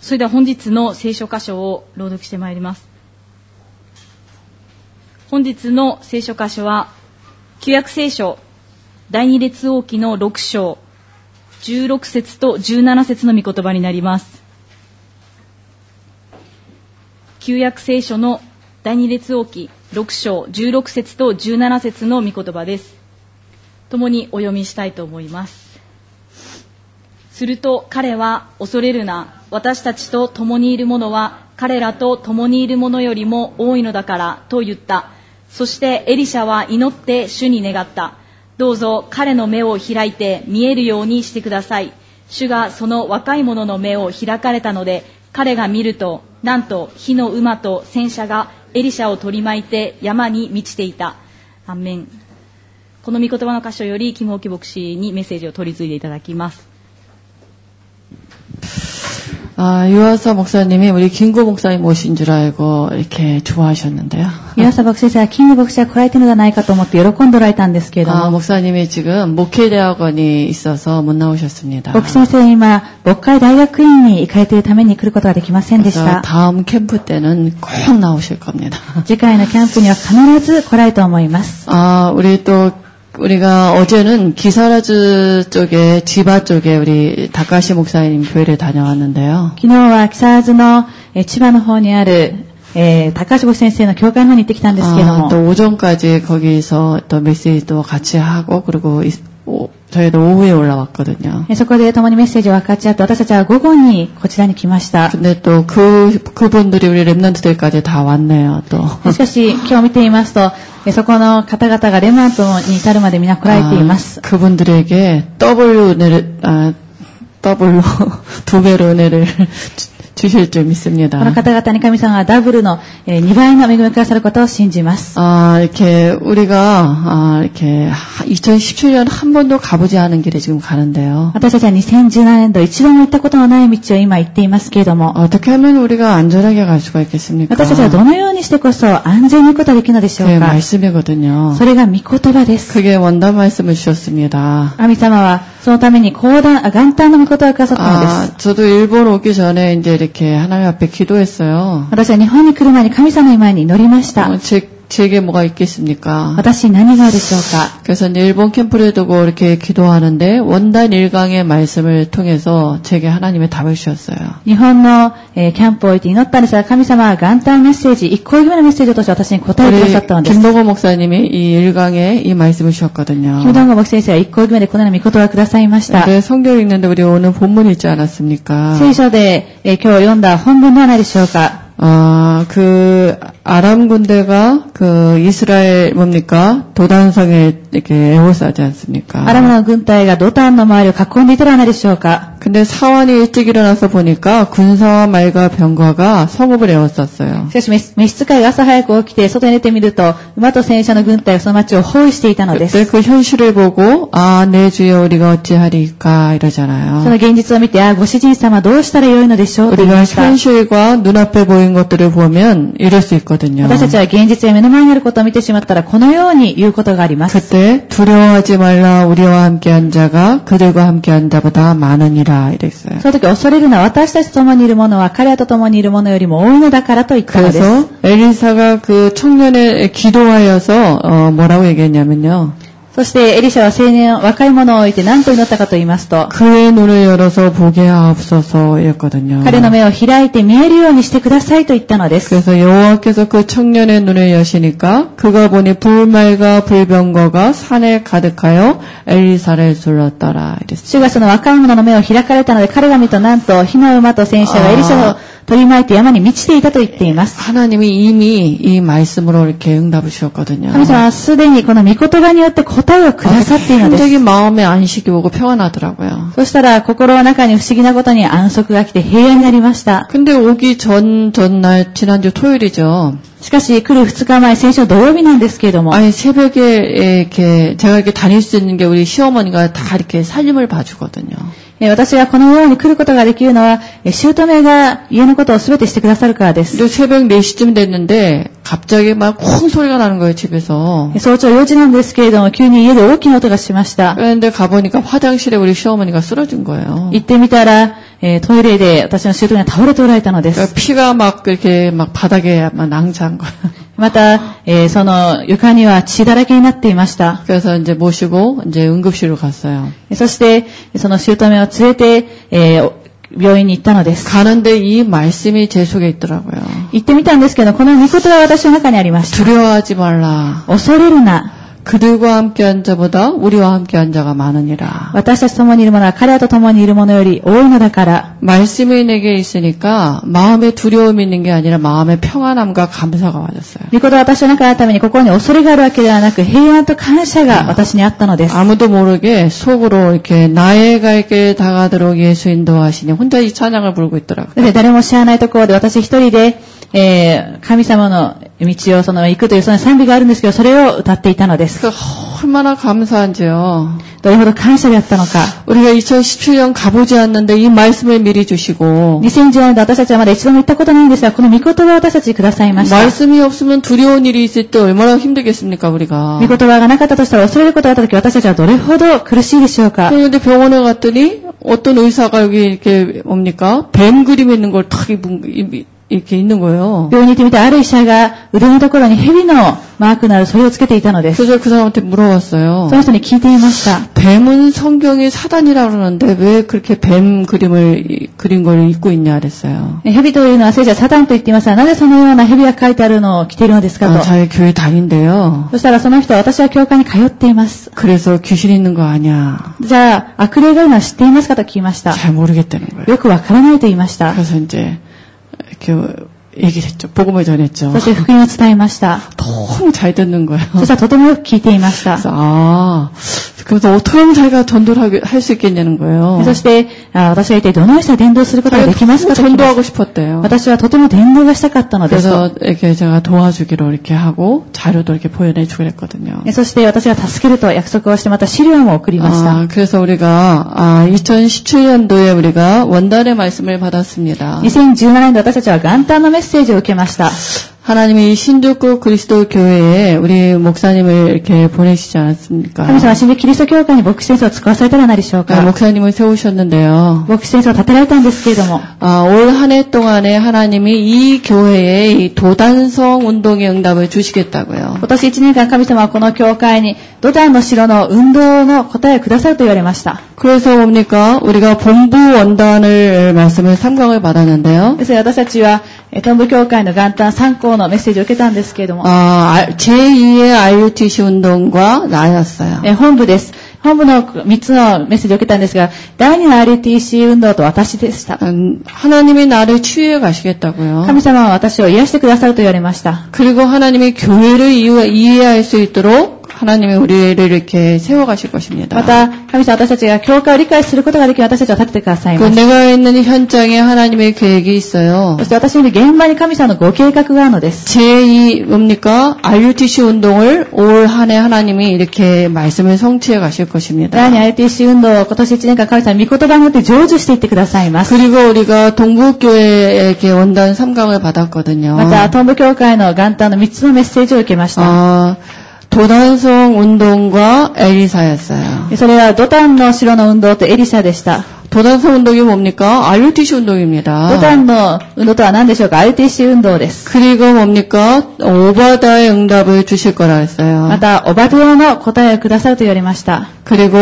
それでは本日の聖書箇所を朗読してまいります。本日の聖書箇所は旧約聖書第二列王記の6章16節と17節の御言葉になります。旧約聖書の第二列王記6章16節と17節の御言葉です。共にお読みしたいと思います。すると彼は、恐れるな、私たちと共にいる者は彼らと共にいる者よりも多いのだからと言った。そしてエリシャは祈って主に願った。どうぞ彼の目を開いて見えるようにしてください。主がその若い者の目を開かれたので、彼が見ると、なんと火の馬と戦車がエリシャを取り巻いて山に満ちていた。アーメン。この御言葉の箇所よりキム・オキ牧師にメッセージを取り継いでいただきます。 유아사 목사님이 우리 김구 목사님 오신 줄 알고 이렇게 좋아하셨는데요. 유아사 목사가 김구 목사가 来られてるのではないかと思って喜んでおられたんですけれども、 목사님이 지금 목회대학원이 있어서 못 나오셨습니다. 牧師先生は今牧会大学院に行かれているために来ることができませんでした。 다음 캠프 때는 꼭 나오실 겁니다. 次回のキャンプには必ず来られると思います。 우리가 어제는 기사라즈 쪽에, 지바 쪽에 우리 다카시 목사님 교회를 다녀왔는데요. 昨日は木更津の千葉の方にある高橋牧師先生の教会の方に行ってきたんですけれども、 또 오전까지 거기서 또 메시지도 같이 하고, 그리고 저희도 오후에 올라왔거든요. そこで共にメッセージを分かち合って、私たちは午後にこちらに来ました。 근데 또 그분들이 우리 랩런트들까지 다 왔네요, 또. しかし今日見ていますと、そこの方々がレマントに至るまで皆来られています。 그분들에게 더블로 두 배로 은혜를 주실 줄 믿습니다. この方々に神様はダブルの2倍の恵みをくださることを信じます。 이렇게 우리가 이렇게 2017년 한 번도 가보지 않은 길에 지금 가는데요. 私たちは2017年度一度も行ったことのない道を今行っていますけれども、 어떻게 하면 우리가 안전하게 갈 수가 있겠습니까? 私たちはどのようにしてこそ安全に行くことができるのでしょう 그게 か。 말씀이거든요. それが御言葉です。 그게 원단 말씀을 주셨습니다. 神様はそのために元旦の御言葉をくださったのです。 저도 일본 오기 전에 이제 이렇게 하나님 앞에 기도했어요. 私は日本に来る前に神様の前に祈りました。 제게 뭐가 있겠습니까? 私に何があるでしょうか。 그래서 이제 일본 캠프를 두고 이렇게 기도하는데 원단 1강의 말씀을 통해서 제게 하나님의 답을 주셨어요. 日本のキャンプを置いて祈ったんですが、神様は元旦メッセージ、1個目のメッセージを通して私に答えてくださったのです。 김동건 목사님이 이 1강에 이 말씀을 주셨거든요. 金堂牧先生は1個目でこのような御言葉をくださいました。 네, 성경 읽는데 우리 오늘 본문 있지 않았습니까? 聖書で今日読んだ本文ではないでしょうか。 아람 군대가 이스라엘 도단성에 이렇게 에워싸지 않습니까? アラムの軍隊がドタンの周りを囲んでいたらないでしょうか。 근데 사환이 일찍 일어나서 보니까 군사와 말과 병거가 성읍을 에워쌌어요. しかし召使いが朝早く起きて外に出てみると、馬と戦車の軍隊がその町を包囲していたのです。 그 현실을 보고 내 주여 우리가 어찌하리까 이러잖아요. その現実を見て、ご主人様どうしたらよいのでしょうと言いました。 우리가 현실과 눈앞에 보인 것들을 보면 이럴 수 있거든요. 私たちは現実や目の前にあることを見てしまったらこのように言うことがあります。 그때 두려워하지 말라 우리와 함께한 자가 그들과 함께한 자보다 많으니라 이랬어요. その時恐れるな、私たちと共にいる者は彼らと共にいる者よりも多いのだからと言ったのです。 그래서 엘리사가 그 청년에 기도하여서 뭐라고 얘기했냐면요. そしてエリシャは青年、若い者を置いて何と祈ったかと言いますと、 그의 눈을 열어서 보게 하옵소서 이랬거든요. 彼の目を開いて見えるようにしてくださいと言ったのです。 그래서 여호와께서 그 청년의 눈을 여시니까 그가 보니 불말과 불병거가 산에 가득하여 엘리사를 둘렀더라 이랬어요. 主がその若い者の目を開かれたので、彼が見るとなんと火の馬と戦車がエリシャを取り巻いて山に満ちていたと言っています。 하나님이 이미 이 말씀으로 이렇게 응답을 주셨거든요. 神様はすでにこの御言葉によって答えをくださっているのです。 갑자기 마음에 안식이 오고 평화 나더라고요. そしたら心の中に不思議なことに安息が来て平安になりました。 근데 오기 전날 지난주 토요일이죠. しかし来る2日前、先週土曜日なんですけれども、 아니 새벽에 이렇게 제가 이렇게 다닐 수 있는 게 우리 시어머니가 다 이렇게 살림을 봐주거든요. 私がこのように来ることができるのは、姑が家のことを全てしてくださるからです。 근데 새벽 4시쯤 됐는데 갑자기 막 콩 소리가 나는 거예요, 집에서. 早朝4時なんですけれども、急に家で大きな音がしました。 그런데 가보니까 화장실에 우리 시어머니가 쓰러진 거예요. 行ってみたら、トイレで私の姑が倒れておられたのです。 그러니까 피가 막 이렇게 막 바닥에 막 낭자한 거예요. また、その床には血だらけになっていました。 그래서 이제 모시고 이제 응급실로 갔어요. そして、その姑を連れて、病院に行ったのです。 가는데 이 말씀이 제 속에 있더라고요. 行ってみたんですけど、この御言葉が私の中にありました。 두려워하지 말라. 恐れるな。 그들과 함께한 자보다 우리와 함께한 자가 많으니라. 私たちと共にいる者は彼らと共にいる者より多いのだから。 말씀이 내게 있으니까 마음에 두려움이 있는 게 아니라 마음에 평안함과 감사가 와졌어요. 御言葉は私の中にあるために心に恐れがあるわけではなく平安と感謝が私にあったのです。 아무도 모르게 속으로 이렇게 나의 갈 길 다가도록 예수 인도하시니 혼자 이 찬양을 부르고 있더라고요. 誰も知らないところで私一人で、神様の道を行くというその賛美があるんですけど、それを歌っていたのです。 얼마나 감사한지요. どれほど感謝であったのか。 우리가 2017년 가보지 않는데 이 말씀을 미리 주시고 2010年で私たちはまだ一度も行ったことないんですが、この御言葉を私たちにくださいました。 말씀이 없으면 두려운 일이 있을 때 얼마나 힘들겠습니까 우리가. 御言葉がなかったとしたら恐れることがあったとき私たちはどれほど苦しいでしょうか。 그런데 병원에 갔더니 어떤 의사가 여기 이렇게 뭡니까? 뱀 그림 있는 걸 탁 이렇게 있는 거예요. 病院に行ってみたある医者が腕のところに蛇のマークのあるそれをつけていたのです。 그래서 그 사람한테 물어봤어요. その人に聞いていました。 뱀은 성경이 사단이라고 그러는데 왜 그렇게 뱀 그림을 그린 걸 입고 있냐 그랬어요. 蛇というのは聖書はサタンと言っていますが、なぜそのような蛇が書いてあるのを着ているのですかと。 자기 교회 다닌대요. そしたらその人は私は教会に通っています。 그래서 귀신 있는 거 아니야. じゃあ悪霊がいるのは知っていますかと聞きました。 잘 모르겠다는 거예요. よくわからないと言いました。 그래서 이제 이렇게 얘기를 했죠. 복음을 전했죠. そして福音を伝えました。 너무 잘 듣는 거예요. そしたらとてもよく聞いていました。 그래서 어떻게 하면 자기가 전도를 할 수 있겠냐는 거예요. そして私が一体どのようにしたら伝道することができますかと聞きました。 전도하고 싶었대요. 私はとても伝道がしたかったのです。 그래서 이렇게 제가 도와주기로 이렇게 하고 자료도 이렇게 보여내주기로 했거든요. そして私が助けると約束をしてまた資料も送りました。 그래서 우리가 2017년도에 우리가 원단의 말씀을 받았습니다. 2017年で私たちは元旦のメッセージを受けました。 하나님이 신주국 그리스도 교회에 우리 목사님을 이렇게 보내시지 않았습니까? 神様は新宿キリスト教会に牧師先生を使わされたらないでしょうか。 목사님을 세우셨는데요. 牧師先生を立てられたんですけれども、 올 한 해 동안에 하나님이 이 교회에 이 도단성 운동의 응답을 주시겠다고요. 今年1年間神様はこの教会にドダンの城の運動の答えをくださると言われました。 그래서 뭡니까? 우리가 본부 원단을 말씀을 3강을 받았는데요. ですから私たちは東部教会の元旦3項のメッセージを受けたんですけれども、 제2의 RUTC 운동과 나였어요. 本部です。本部の3つのメッセージを受けたんですが、第2の RTC 運動と私でした。 하나님이 나를 치유해 가시겠다고요. 神様は私を癒してくださると言われました。 그리고 하나님이 교회를 이해할 수 있도록 하나님이 우리를 이렇게 세워가실 것입니다. また、神様は私たちが教会を理解することができる私たちを立ててくださいます。 내가 있는 현장에 하나님의 계획이 있어요. そして私の現場に神様のご計画があるのです。 제2 뭡니까? RUTC 운동을 올 한 해 하나님이 이렇게 말씀을 성취해 가실 것입니다. 第2 RTC 運動を今年1年間神様御言葉によって成就していってくださいます。 그리고 우리가 동부교회에게 원단 3강을 받았거든요. また、東部教会の元旦の3つのメッセージを受けました。 도단성 운동과 에리사였어요. それはドタンの城の運動とエリサでした。 도단성 운동이 뭡니까? RUTC 운동입니다. ドタンの運動とは何でしょうか？ RTC 運動です。 그리고 뭡니까? 오바다의 응답을 주실 거라 했어요. また、オバディアの答えをくださると言われました。 그리고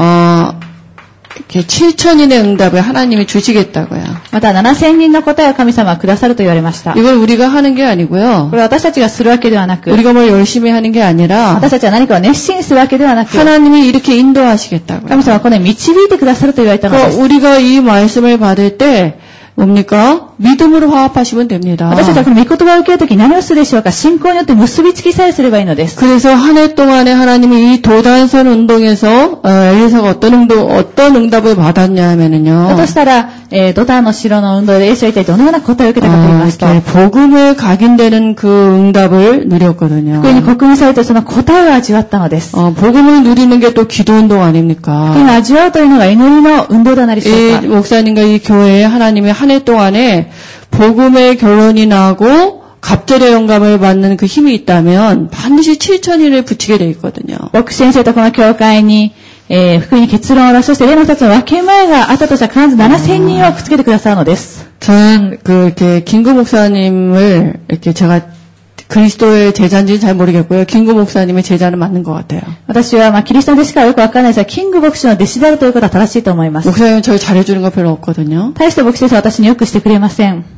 이렇게 7,000인의 응답을 하나님이 주시겠다고요. また、7000人の答えを神様はくださると言われました。 이걸 우리가 하는 게 아니고요. これは私たちがするわけではなく、 우리가 뭘 열심히 하는 게 아니라 私たちは何かを熱心にするわけではなく、 하나님이 이렇게 인도하시겠다고요. 神様はこの導いてくださると言われたのです。 우리가 이 말씀을 받을 때 뭡니까? 믿음으로 화합하시면 됩니다. 私たちはこの御言葉を受けるときに何をするでしょうか。信仰によって結びつきさえすればいいのです。 그래서 한 해 동안에 하나님이 이 도단선 운동에서 엘리사가 어떤 응답을 받았냐 하면은요. だとしたら、ドタンの城の運動でエリシャは一体どのような答えを受けたかと言いますと、 이렇게 복음을 각인되는 그 응답을 누렸거든요. 福音に刻印されてその答えを味わったのです。 복음을 누리는 게 또 기도 운동 아닙니까? 福音を味わうというのが祈りの運動ではないでしょうか。 이 목사님과 이 교회에 하나님이 한 해 동안에 복음의 결론이 나고 갑절의 영감을 받는 그 힘이 있다면 반드시 7,000일을 붙이게 돼 있거든요. 牧師先生とこの教会に、福音に結論を出し、そして例の2つの分け前があったとしたら必ず7000人をくっつけてくださるのです。 저는 이렇게 김구 목사님을 이렇게 제가 그리스도의 제자인지는 잘 모르겠고요. 김구 목사님의 제자는 맞는 것 같아요. 私はキリストの弟子からよくわからないですが、キング牧師の弟子であるということは正しいと思います。 목사님은 저를 잘해주는 거 별로 없거든요. 大して牧師先生は私によくしてくれません。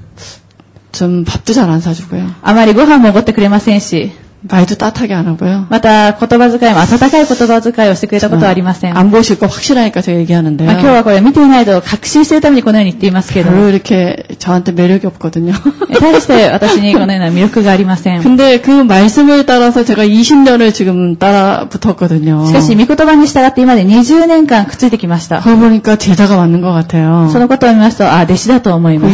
좀 밥도 잘 안 사주고요. あまりご飯もおごってくれませんし、 말도 따뜻하게 안 하고요. また言葉遣いも温かい言葉遣いをしてくれたことはありません。 안 보실 거 확실하니까 제가 얘기하는데요. 今日はこれ見ていないと確信しているためにこのように言っていますけど、 별로 이렇게 저한테 매력이 없거든요. 大して私にこのような魅力がありません。 근데 그 말씀을 따라서 제가 20년을 지금 따라 붙었거든요. しかし、御言葉に従って今まで20年間くっついてきました。 그걸 보니까 제자가 맞는 것 같아요. そのことを見ますと、弟子だと思います。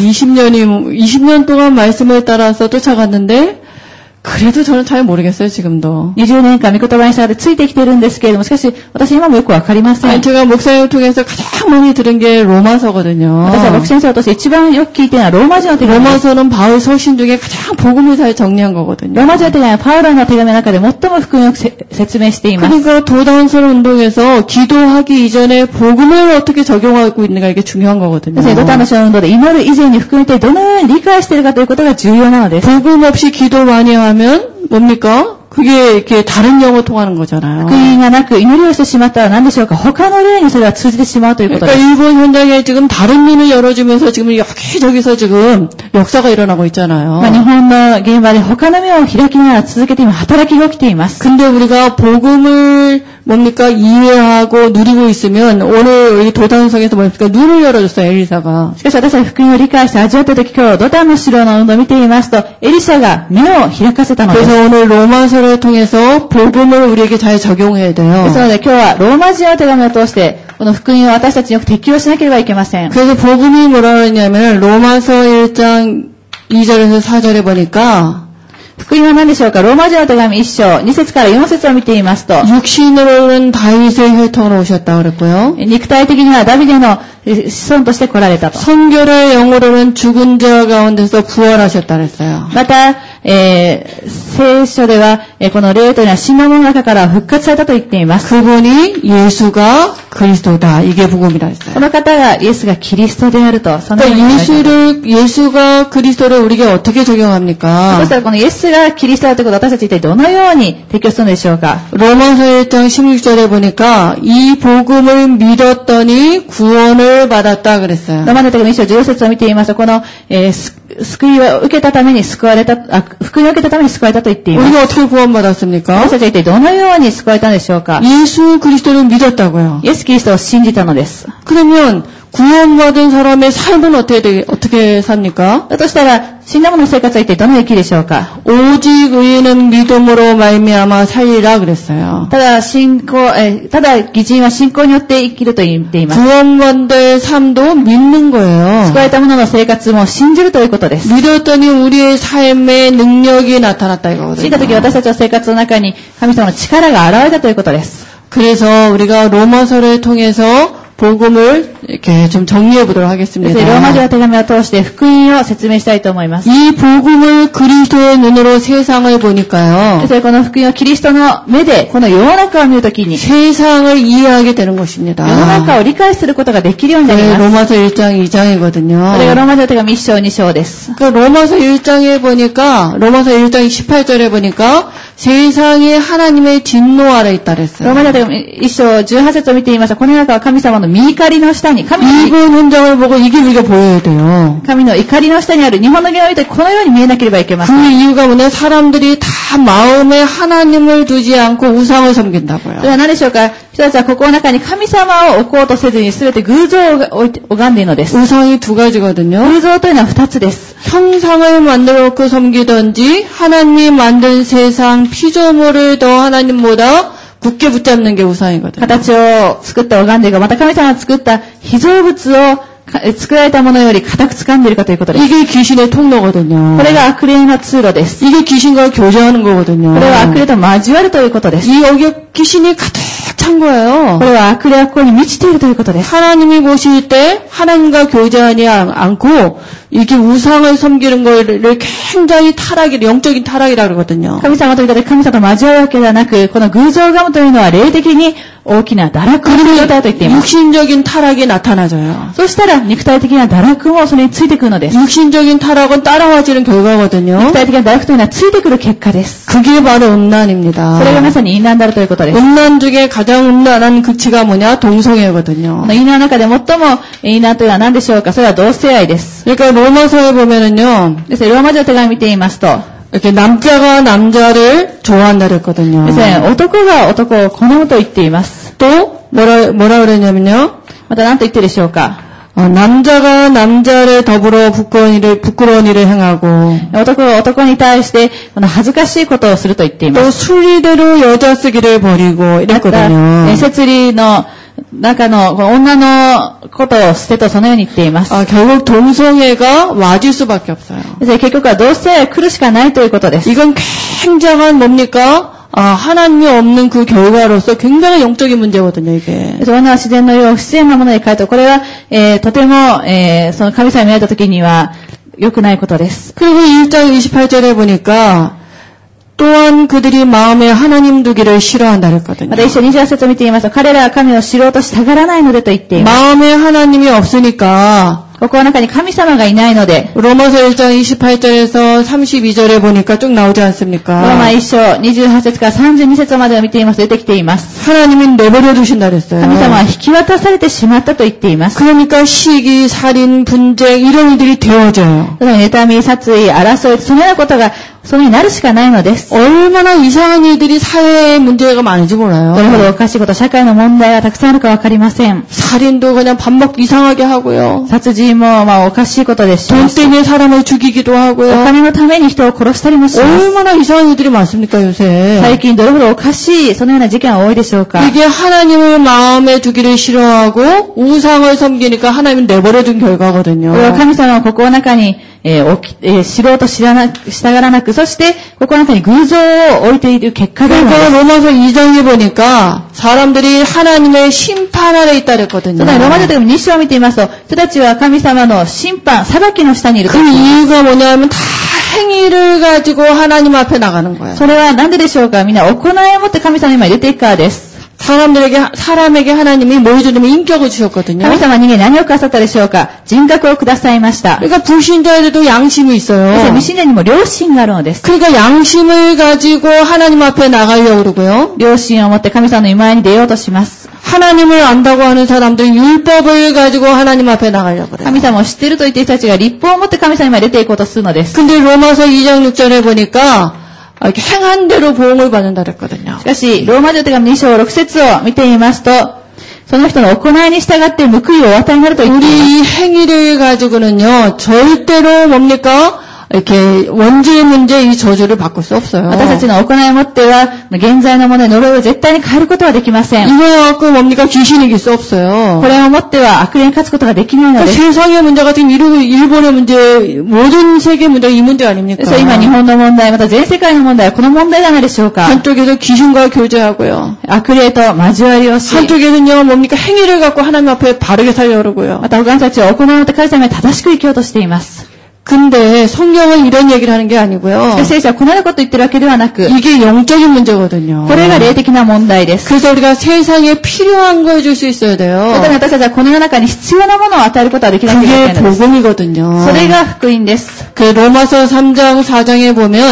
20년 동안 말씀을 따라서 쫓아갔는데 그래도 저는 잘 모르겠어요, 지금도. 20年間御言葉に従ってついてきているんですけれども、しかし私今もよくわかりません。 제가 목사님을 통해서 가장 많이 들은 게 로마서거든요. 私は牧師先生を通して一番よく聞いているのはローマ人の手紙です。 로마서는 바울 서신 중에 가장 복음을 잘 정리한 ロ 거거든요. ーマ人の手紙はパウロの手紙の中で最も福音を説明しています。 그러니까 도단선 운동에서 기도하기 이전에 복음을 어떻게 적용하고 있는가 이게 중요한 거거든요. ドタンの書の運動で祈る以前に福音ってどのように理解しているかということが重要なのです。 복음 없이 기도 많이 하면 뭡니까? 그게 이렇게 다른 영어 통하는 거잖아요. 福音がなく祈りをしてしまったら何でしょうか。他の例にそれは通じてしまうということです。 그러니까 일본 현장에 지금 다른 눈을 열어주면서 지금 여기저기서 지금 역사가 일어나고 있잖아요. 日本の現場で他の目を開きながら続けて今働きが起きています。 근데 우리가 복음을 뭡니까? 이해하고 누리고 있으면 오늘 이 도단성에서 뭡니까? 눈을 열어줬어요, 엘리사가. しかし私は福音を理解して味わったとき、今日ドタンの城の運動を見ていますと、エリシャが目を開かせたのです。 그래서 오늘 로마서를 통해서 복음을 우리에게 잘 적용해야 돼요. ですので今日はローマ人の手紙を通して、この福音を私たちによく適用しなければいけません。 그래서 복음이 뭐라 그러냐면 로마서 1장 2절에서 4절에 보니까 福音は何でしょうか。ローマ人の手紙1章2節から4節を見ていますと、 육신으로는 다윗의 혈통으로 오셨다 그랬고요. 肉体的にはダビデの子孫として来られたと。 성결의 영으로는 죽은 자 가운데서 부활하셨다 그랬어요. また、聖書では、この霊というのは死んだ者の中から復活されたと言っています。 그분이 예수가 그리스도다. 이게 복음이라 했어요. この方がイエスがキリストであると。そのように言われています。 예수가 그리스도를 우리가 어떻게 적용합니까? そしたらこのイエスがキリストだということを私たち一体どのように適用するのでしょうか。 로마서 1장 16절에 보니까 이 복음을 믿었더니 구원을 받았다 그랬어요. ローマの手紙1章16節を見ていますと、この、救いを受けたために救われた、福音を受けたために救われたと言っています。 우리가 어떻게 구원받았습니까? 私たちは一体どのように救われたのでしょうか。 예수 그리스도를 믿었다고요. イエスキリストを信じたのです。 그러면 구원받은 사람의 삶은 어떻게 삽니까? だとしたら、死んだ者の生活は一体どのように生きるでしょうか。 오직 의인은 믿음으로 말미암아 살리라 그랬어요. ただ義人は信仰によって生きると言っています。 구원받은 삶도 믿는 거예요. 救われた者の生活も信じるということです。 믿었더니 우리의 삶에 능력이 나타났다 信 이거거든요. じたとき私たちの生活の中に神様の力が現れたということです。 그래서 우리가 로마서를 통해서 복음을 이렇게 좀 정리해 보도록 하겠습니다. ローマ人の手紙を通して福音を説明したいと思います。 이 복음을 그리스도의 눈으로 세상을 보니까요. この福音をキリストの目でこの世の中を見るときに 세상을 이해하게 되는 것입니다. 世の中を理解することができるようになります。 로마서 1장 2장이거든요. それがローマ人の手紙1章2章です。 로마서 1장에 보니까 로마서 1장 18절에 보니까 세상이 하나님의 진노 아래 있다 ロ 그랬어요. ーマ人1章18節を見ていますと、この世の中は神様の御怒りの下に、神 이번 현장을 보고 이게 우리가 보여야 돼요. の怒りの下にある日本の現を見てこのように見えなければいけませ 그 ん。 이유가 뭐냐? 사람들이 다 마음에 하나님을 두지 않고 우상을 섬긴다고요. それは何でしょうか。人たちはここの中に神様を置こうとせずに全て偶像を拝んでいるのです。 우상이 두 가지거든요. 偶像というのは2つです。 형상을 만들어 놓고 섬기든지 하나님이 만든 세상 피조물을 더 하나님보다 굳게 붙잡는 게 우상이거든요. 形を作って拝んでいるか、また神様が作った被造物を作られたものより固く掴んでいるかということです。 이게 귀신의 통로거든요. これが悪霊の通路です。 이게 귀신과 교제하는 거거든요. これは悪霊と交わるということです。 이 여기에 귀신이 가득 찬 거예요. これは悪霊はここに満ちているということです。 하나님이 보실 때 하나님과 교제하지 않고 이게 우상을 섬기는 거를 굉장히 영적인 타락이라 그러거든요. 神様ということで神様と交わるわけではなく、この偶像を拝むというのは霊的に大きな堕落の状態と言っています。 육신적인 타락이 나타나져요. そしたら肉体的な堕落もそれについてくるのです。 육신적인 타락은 따라와지는 결과거든요. 肉体的な堕落というのはついてくる結果です。 그게 바로 음란입니다. それがまさに淫乱であるということです。 음란 중에 가장 음란한 극치가 뭐냐? 동성애거든요. この淫乱の中で最も淫乱というのは何でしょうか。それは同性愛です。 그러니까 로마서에 보면은요. ですね、ローマ人の手紙見ていますと、 이렇게 남자가 남자를 좋아한다 그랬거든요. ですね、男が男を好むと言っています。 또 뭐라 그러냐면요. また何と言ってるでしょうか。 남자가 남자를 더불어 부끄러운 일을 행하고 男が男に対してこの恥ずかしいことをすると言っていま 또 す。 순리대로 여자 쓰기를 버리고 また 이랬거든요. 摂理の中のこの女のことを捨てとそのように言っています。 결국 동성애가 와질 수밖에 없어요. ですね、結局は同性愛来るしかないということです。 이건 굉장한 뭡니까? 하나님이 없는 그 결과로서 굉장히 영적인 문제거든요, 이게. それは自然のよう不自然なものに変えて、これは、とても、その神様に見られた時には良くないことです。 그리고 1장 28절에 보니까 또한 그들이 마음에 하나님 두기를 싫어한다 그랬거든요. また一章28節を見ていますと、彼らは神を知ろうとしたがらないのでと言っています。 마음에 하나님이 없으니까 ここの中に神様がいないので、 로마서 1장 28절에서 32절에 보니까 쭉 나오지 ローマ 않습니까? 1章28節から32節までを見ていますと出てきています。 하나님이 내버려 두신다 그랬어요. 神様は引き渡されてしまったと言っています。 그러니까 시기, 살인, 분쟁 이런 일들이 되어져요. 妬み、殺意、争い、そのようなことがそのようになるしかないのです。 얼마나 이상한 일들이 사회에 문제가 많은지 どれほ 몰라요. どおかしいこと、社会の問題がたくさんあるかわかりません。 살인도 그냥 밥 먹고 이상하게 하고요. 殺人もおかしいことですし、 돈 때문에 사람을 죽이기도 お 하고요. 金のために人を殺したりもします。 얼마나 이상한 일들이 많습니까 요새. 最近どれほどおかしい、そのような事件は多いでしょうか。 이게 하나님을 마음에 두기를 싫어하고 우상을 섬기니까 하나님은 내버려둔 결과거든요. これは神様をここの中に、知ろうと従らなく、そしてここの中に偶像を置いている結果であるのです。 그러니까 로마서 2장에 보니까 사람들이 하나님의 심판 아래 있다 그랬거든요. そのローマ人の2章を見ていますと、人たちは神様の審判、裁きの下にいると 그 言っています。 이유가 뭐냐면 다 행위를 가지고 하나님 앞에 나가는 거예요. それは何ででしょうか。みんな行いをもって神様に今出ていくからです。 사람에게 하나님이 뭘 주냐면 인격을 주셨거든요. 神様は人間に何をくださったでしょうか。人格をくださいました。 그러니까 불신자에도 양심이 있어요. 未信者にも良心があるのです。 그러니까 양심을 가지고 하나님 앞에 나가려고 그러고요. 良心を持って神様の前に出ようとします。 하나님을 안다고 하는 사람들은 율법을 가지고 하나님 앞에 나가려고 그래요. 神様を知っていると言っている人たちが立法を持って神様に前に出ていこうとするのです。 근데 로마서 2장 6절에 보니까 이렇게 행한 대로 보응을 받는다 그랬거든요. しかし、ローマ人の手紙2章6節を見てみますと、その人の行いに従って報いをお与えになると言っています。 우리 이 행위를 가지고는요, 절대로 뭡니까? 이렇게 원죄의 문제 이 저주를 바꿀 수 없어요. 私たちの行いをもっては、現在のものに呪いを絶対に変えることはできません。 이거 갖고 뭡니까? 귀신이 이길 수 없어요. これをもっては悪霊に勝つことができないのです。 세상의 문제가 지금 일본의 문제, 모든 세계 문제가 이 문제 아닙니까? ですから今日本の問題、また全世界の問題はこの問題じゃないでしょうか。 한쪽에서 귀신과 교제하고요. 悪霊と交わりをし、 한쪽에는요, 뭡니까? 행위를 갖고 하나님 앞에 바르게 살려고 그러고요. また他の人たちは行いをもって神様に正しく生きようとしています。 근데 성경은 이런 얘기를 하는 게 아니고요. 聖書はこのようなことを言ってるわけではなく、 이게 영적인 문제거든요. これが霊的な問題です。 그래서 우리가 세상에 필요한 걸 줄 수 있어야 돼요. そのため私たちはこの世の中に必要なものを与えることはできなければいけ 그게 ないのです。 복음이거든요. それが福音です。 그 로마서 3장 4장에 보면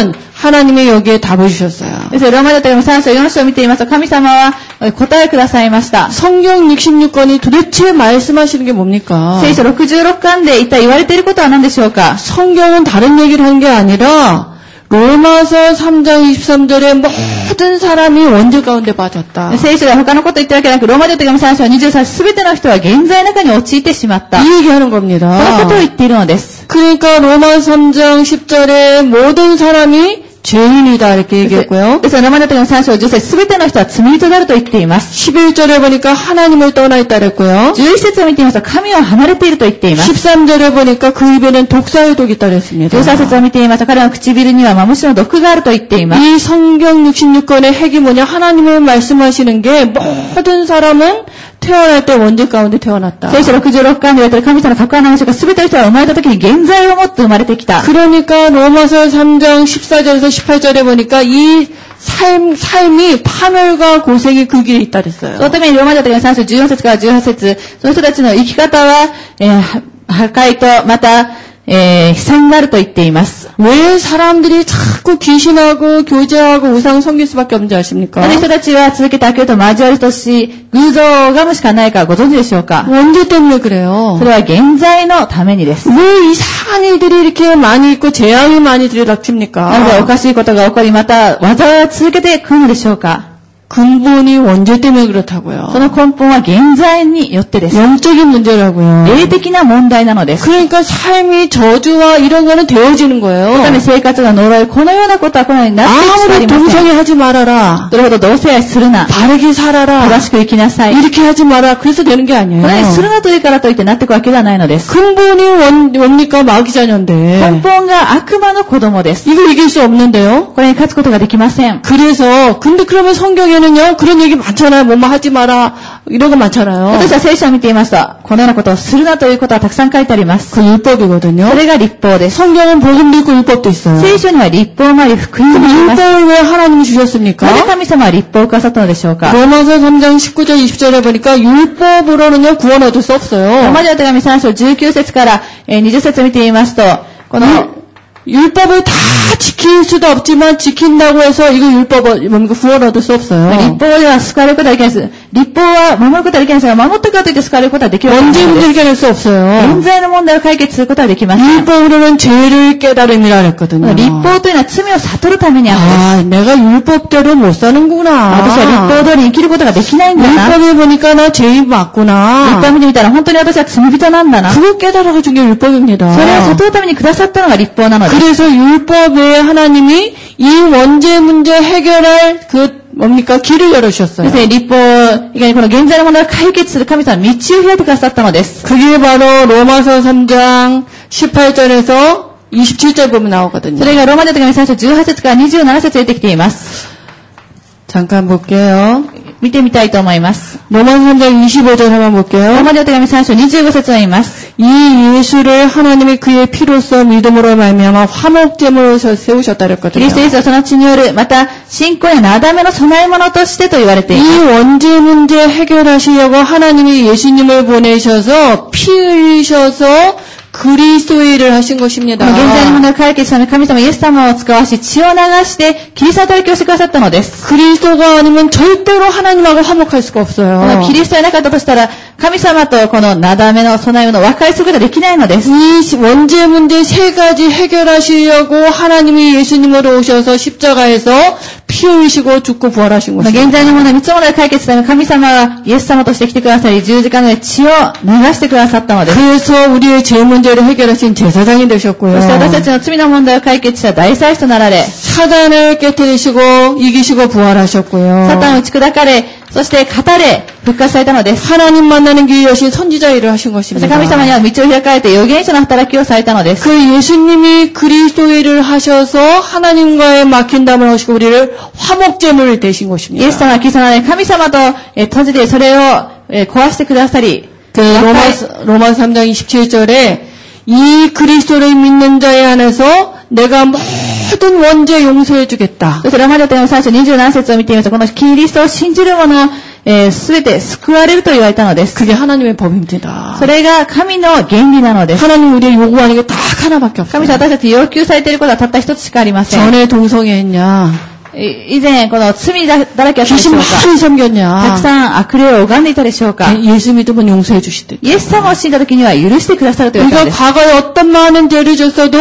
하나님이 여기에 답을 주셨어요. ですからローマ人手紙3章4章を見ていますと、神様は答えくださいました。 성경 66권이 도대체 말씀하시는 게 뭡니까? 聖書66巻で一体言われていることは何でしょうか。 성경은 다른 얘기를 한 게 아니라 로마서 3장 23절에 모든 사람이 원죄 가운데 빠졌다. 聖書では他のこと言ってるわけなく、ローマ人手紙3章23すべての人は現在の中に陥ってしまった。 이 얘기하는 この 겁니다. ことを言っているのです。 그러니까 로마 3장 10절에 모든 사람이 죄인이다 이렇게 얘기했고요. ですからローマ人手紙3章10節すべての人は罪人であると言っています。 11절에 보니까 하나님을 떠나 있다 그랬고요. 11節を見ていますと神を離れていると言っています。 13절에 보니까 그 입에는 독사의 독이 있다 그랬습니다. 13節を見ていますと彼の唇にはマムシの毒があると言っています。 이 성경 66권의 핵이 뭐냐? 하나님을 말씀하시는 게 모든 사람은 태어날 때 원죄 가운데 태어났다. 聖書66巻で言われている神様の格好の話が全ての人が生まれた時に現在をもって生まれてきた。 그러니까 로마서 3장 14절에서 18절에 보니까 이 삶이 파멸과 고생이 그 길에 있다 그랬어요. そのためにローマ人手紙3章14節から18節その人たちの生き方は、破壊とまた、悲惨があると言っています。 왜 사람들이 자꾸 귀신하고 교제하고 우상 섬길 수밖에 없는지 아십니까? この人たちは続けて悪霊と交わるとし、偶像を拝むしかないかご存知でしょうか。 원죄 때문에 그래요. それは現在のためにです。 왜 이상한 일들이 이렇게 많이 있고 재앙이 많이 들이닥칩니까? なぜおかしいことが起こり、また災いが続けてくるのでしょうか。 근본이 원죄 때문에 그렇다고요. その根本は現在によってです。 영적인 문제라고요. 霊的な問題なのです。 그러니까 삶이 저주와 이런 거는 되어지는 その 거예요. ため生活が呪い、このようなことはこのようになってきてあ 아무리 りません。 동성애 하지 말아라. どれほど同性愛するな。 바르게 살아라. 正しく生きなさい。 이렇게 하지 마라. 그래서 되는 게 このようにす 아니에요. るなというからといってなっていくわけではないのです。 근본이 뭡니까? 마귀 根 자녀인데. 本が悪魔の子供です。 이거 이길 수 없는데요. これに勝つことができません。 그래서 근데 그러면 성경에는요. 그런 얘기 많잖아요. 뭐뭐 하지 마라. 이런 거 많잖아요. 私は聖書を見ていますと、このようなことをするなということはたくさん書いてあります。 그 율법이거든요. それが律法です。 성경은 복음도 있고 율법도 있어요. 聖書には律法もあり、福音もあります。 율법을 왜 하나님이 주셨습니까? なぜ神様は律法をくださったのでしょうか。 로마서 3장 19절 20절에 보니까 율법으로는요 구원 얻을 수 ロー 없어요. マ人の手紙3章19節から20節を見てみますと、この 율법을 다 지킬 수도 없지만 지킨다고 해서 이거 율법을 뭡니까 구원 얻을 수 없어요. 律法では救われることはできないです。律法は守ることはできないですが、守ったからといって救われることはできるわけ 원죄 ないです 문제를 해결할 수 없어요. 現在の問題を解決することはできません。 율법으로는 죄를 깨달음이라 그랬거든요. 律法というのは罪を悟るためにあるんです。 아, 내가 율법대로 못 사는구나. 私は律法通りに生きることができないんだな。 율법에 보니까 나 죄인 律 맞구나. 法を見てみたら本当に私は罪人なんだな。そ 그거 깨달아준 게 율법입니다. れを悟るためにくださったのが律法なのです。 그래서 율법에 하나님이 이 원죄 문제 해결할 그 뭡니까 길을 で 열어주셨어요. すね、律法以外にこの現在の問題を解決する神様は道を開いてくださったのです。 그게 바로 로마서 3장 18절에서 27절 보면 나오거든요. それがローマ人の手紙3章18節から27節出てきています。 잠깐 볼게요. 見てみたいと思います。 로마서 3장 25절 한번 ロー 볼게요. マ人の手紙3章25節を言います。 이 예수를 하나님이 그의 피로써 믿음으로 말미암아 화목제물로 세우셨다 キリ 그랬거든요. ストイエスはその血による、また信仰やなだめの供え物としてと言われています。 이 원죄 문제 해결하시려고 하나님이 예수님을 보내셔서 피 흘리셔서 그리스도의 일을 하신 こ 것입니다. の現在の問題を解決するため神様イエス様を使わし血を流してキリストの働きをしてくださったのです。 그리스도가 아니면 절대로 하나님하고 화목할 수가 この 없어요. キリストがなかったとしたら神様とこのなだめの供え物を和解することができないのです。 이 원죄 문제 세 가지 해결하시려고 하나님이 예수님으로 오셔서 십자가에서 피 흘리시고 죽고 부활하신 この現 것입니다. 在の問題3つの問題を解決するため神様はイエス様として来てくださり十字架の上で血を流してくださったのです。 그래서 우리의 죄 문제를 해결하신 제사장이 そ 되셨고요. して私たちの罪の問題を解決した大祭司となられ 사단을 깨뜨리시고 이기시고 부활하셨고요. サタンを打ち砕かれそして語れ復活されたのです。 하나님 만나는 길을 여신 선지자 일을 하신 そして 것입니다. 神様には道を開かれて預言者の働きをされたのです。 그 예수님이 그리스도의 일을 하셔서 하나님과의 막힌 담을 하시고 우리를 화목제물을 되신 イ 것입니다. エス様はキリストの中で神様と閉じてそれを壊してくださり 그 로마서 3장 27절에 이 그리스도를 믿는 자에 한해서 내가 모든 원죄 용서해 주겠다. そしてローマ人の3章27節を見てみますとこのキリストを信じる者すべて救われると言われたのです。 그게 하나님의 법입니다. それが神の原理なのです。 하나님 우리의 요구하는 게 딱 하나밖에 없어요. 神様私たち要求されていることはたった一つしかありません。 전에 동성애했냐? 以前この罪だらけだったでしょ 귀신 うか。 많이 섬겼냐? たくさん悪霊を拝んでいたでしょうか。 예수 믿으면 용서해 주시대. イエス様を信じた時には許してくださると言われたの 우리가 です。 과거에 어떤 많은 죄를 졌어도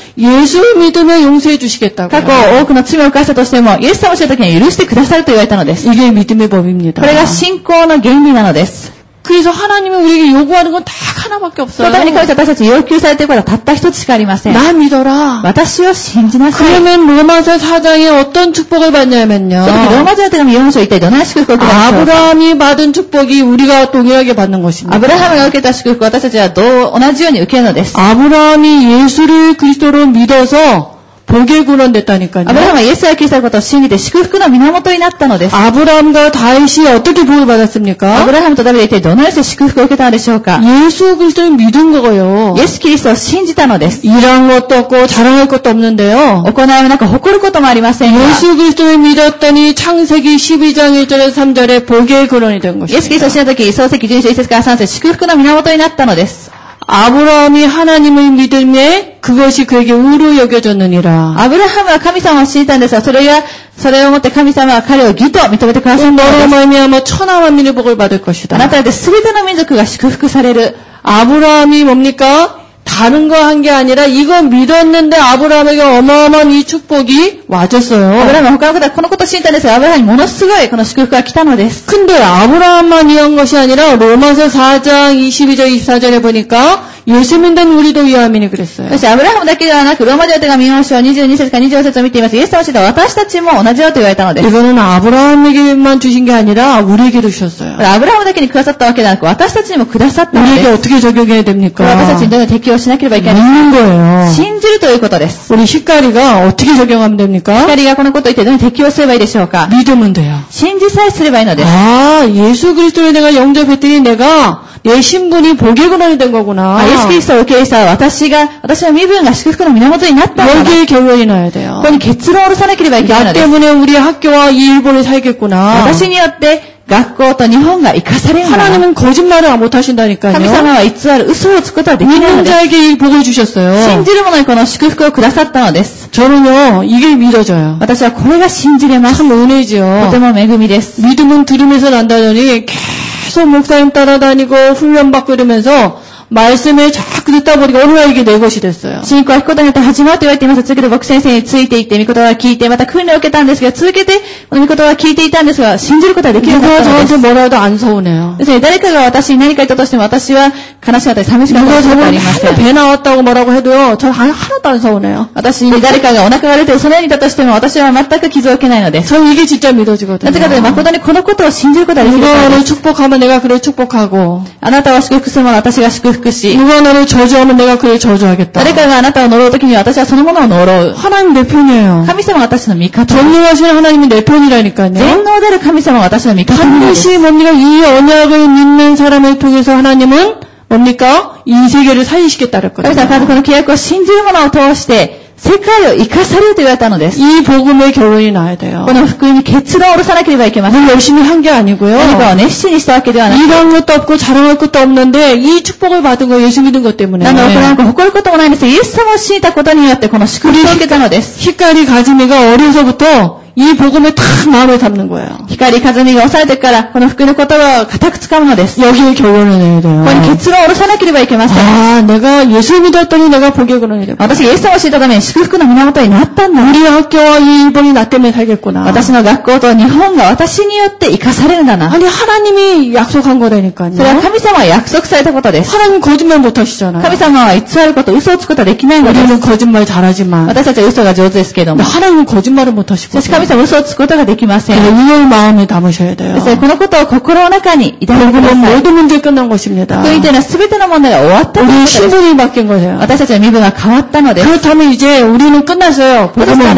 예수 믿으면 용서해 주시겠다고. 過去多くの罪を犯したとしてもイエス様を知った時には許してくださると言われたのです。 이게 믿음의 법입니다. これが信仰の原理なのです。 그래서 하나님은 우리에게 요구하는 건 딱 하나밖에 そ 없어요. のために神様私たち要求されていることはたった一つしかありません。 나 믿어라. 私を信じなさい。 그러면 로마서 4장에 어떤 축복을 その時 받냐면요. ローマ人の手紙4章一体どのような祝福を受けたでしょうか。 아브라함이 받은 축복이 우리가 동일하게 받는 것입니다. アブラハムが受けた祝福を私たちは同じように受けるのです。 아브라함이 예수를 그리스도로 믿어서 복의 근원 됐다니까요. アブラハムはイエスがキリストのことを信じて祝福の源になったのです。 아브라함과 다윗이 어떻게 복을 ア 받았습니까? ブラハムとダビデは一体どのように祝福を受けたのでしょうか。 예수 그리스도를 믿은 거예요. イエスキリストを信じたのです。 일한 것도 없고 자랑할 것도 없는데요. 行いもなく誇ることもありませんが、 예수 그리스도를 믿었더니 창세기 12장 1절에서 3절에 복의 근원이 된 イエスキリストを 것입니다. 信じた時、創世記12章1節から3節祝福の源になったのです。 아브라함이 하나님을 믿음에 그것이 그에게 의로 여겨졌느니라. アブラハムは神様を信じたんですが、それをもって神様は彼を義と認めてくださったの 너로 です。 말미암아 천하 만민의 복을 받을 あ 것이다. なたで全ての民族が祝福される。 아브라함이 뭡니까? 다른 거 한 게 아니라 이거 믿었는데 아브라함에게 어마어마한 이 축복이 アブ 와줬어요. ラハムは他のことはこのことを信じたんですが、アブラハムにものすごいこの祝福が来たのです。 근데 아브라함만 위한 것이 아니라 로마서 4장 22절 24절에 보니까 예수 믿는 우리도 위함이니 그랬어요. そしてアブラハムだけではなく、ローマ人の手紙4章22節から24節を見ています。イエス様を知った私たちも同じよと言われたのです。 이거는 아브라함에게만 주신 게 아니라 우리에게도 주셨어요. アブラハムだけにくださったわけではなく、私たちにもくださったので 우리에게 す。 어떻게 적용해야 これ 됩니까? は私たちにどのように適用しなければいけない。 믿는 거예요. 信じるということです。 우리 히카리가 어떻게 적용하면 됩니까? 光がこのことを言ってどのように適用すればいいでしょうか。 믿으면 돼요. 信じさえすればいいのです。 아, 예수 그리스도를 내가 영접했더니 내가 내 신분이 복의 근원이 된 거구나. イエスキリストを受け入れた私の身分が祝福の源になったんだな。 여기에 결론이 나야 돼요. ここに結論を下ろさなければいけない 나 のです。 때문에 우리 학교와 이 일본을 살겠구나. 私によって学校と日本が生かされるんだな。 하나님은 거짓말을 못 하신다니까요. 神様は偽る嘘をつくことはできないの 믿는 です。 자에게 이 복을 信 주셨어요. じる者にこの祝福をくださったのです。 저는요, 이게 믿어져요. 私はこれが信じれます。 참 と 은혜지요. ても恵みです。 믿음은 들으면서 난다더니 계속 목사님 따라다니고 훈련받고 이러면서 말씀에 자꾸 듣다 보니까 어느 날 이게 내 것이 됐어요. 信仰は聞くことによって始まると言われています。続けて牧師先生についていって、御言葉を聞いて、また訓練を受けたんですが、続けて、この御言葉を聞いていたんですが、信じることはできなか 누가 ったのです 저한테 。 뭐라도 안 서운해요. ですので、誰かが私に何か言ったとしても、私は悲しかったり寂しかった 누가 りすることはあ 저보고 りません。 배 나왔다고 뭐라고 해도요, 저는 하나도 안 서운해요. 私に誰かがお腹が出てそのように言ったとしても、私は全く傷を受けないのです。 저는 이게 진짜 믿어지거든요. なぜかというと、誠にこのことを信じることができるから 누가 で 너를 す。 축복하면 내가 그를 축복하고 あなたは祝福するもの、私が祝福し、 누가 너를 저주하면 내가 그를 저주하겠다. 誰かがあなたを呪うときには私はそのものを呪う。 하나님 내 편이에요. 神様は私の味方。 전능하신 하나님이 내 편이라니까요. 全能である神様は私の味方なのです。 반드시 뭡니까? 이 언약을 믿는 사람을 통해서 하나님은 뭡니까? 이 세계를 살리시겠다 神 그랬거든요. 様はこの契約を信じる者を通して、世界を生かされると言われたのです。 이 복음의 결론이 나야 돼요. この福音に結論を下ろさなければいけません。 늘 열심히 한 게 아니고요. 何かを熱心にしたわけではなく、 일한 것도 없고 자랑할 것도 없는데 이 축복을 받은 거 예수 믿은 것 때문에 何の行わく誇ることもないんです。イエス様を信じたことによってこの祝福を受けたのです。 히카리 가지미가 어려서부터 이 복음을 탁 마음에 담는 거예요. 光和美が抑えてからこの福音の言葉を固く掴むのです。 여기에 결론을 내야 돼요. ここに結論を下ろさなければいけません。 아, 내가 예수 믿었더니 내가 복의 근원이 됐구나. 私がイエス様を知ったために祝福の源になったんだ。 우리 학교와 이 일본이 나 때문에 살겠구나. 私の学校と日本が私によって生かされるんだな。 아니 하나님이 약속한 거라니까요. それは神様が約束されたことです。 하나님 거짓말 못 하시잖아요. 神様は偽ること、嘘をつくことはできないのです。 우리는 거짓말 잘하지만 私たちは嘘が上手ですけれども。 하나님은 거짓말을 못 しかし 하시거든요. 神様は嘘をつくことができません。 이걸 마음에 담으셔야 돼요. ですからこのことを心の中に抱いてくだ 복음은 さい。 모든 문제 끝난 것입니다. 福音というのは全ての問題が終わったという 우리 ことです。 신분이 바뀐 거예요. 私たちの身分が変わったのです。 그렇다면 이제 우리는 끝났어요. ですか 복음은. ら、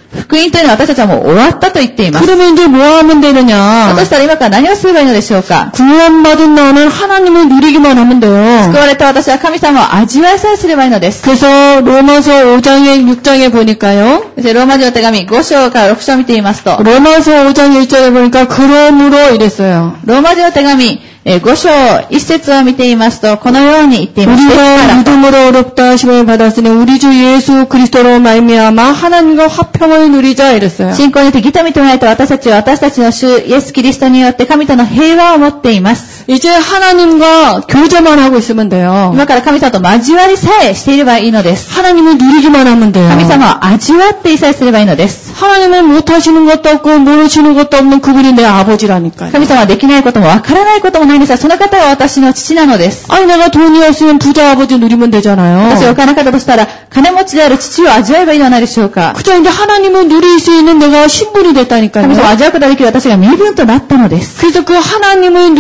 福音というのは私たちはもう終わったと言っています。 그러면 이제 뭐 하면 되느냐? としたら今から何をすればいいのでしょうか。 구원받은 나는 하나님을 누리기만 하면 돼요. 救われた私は神様を味わいさえすればいいのです。 그래서 로마서 5장에 6장에 보니까요. そしてローマ人の手紙5章から6章を見ていますと、 로마서 5장 1절에 보니까 그러므로 이랬어요. ローマ人の手紙5章1節を見ていますと、このように言っています。 우리가 믿음으로 어렵다 하심을 받았으니 우리 주 예수 그리스도로 말미암아 하나님과 화평을 누리자 이랬어요. 信仰によって義と認められた私たちは私たちの主イエスキリストによって神との平和を持っています。 이제 하나님과 교제만 하고 있으면 돼요. 今から神様と交わりさえしていればいいのです。 하나님을 누리기만 하면 돼요. 神様を味わっていさえすればいいのです。 하나님은 못하시는 것도 없고 모르시는 것도 없는 그분이 내 아버지라니까요. 神様はできないこともわからないこともないんですが、その方が私の父なのです。 아니 내가 돈이 없으면 부자 아버지 누리면 되잖아요. 私はお金なかったとしたら、金持ちである父を味わえばいいのではないでしょうか。 그저 이제 하나님을 누릴 수 있는 내가 신분이 神様を 됐다니까요. 味わうことができる私が身分となったのです。 그래서 그 하나님을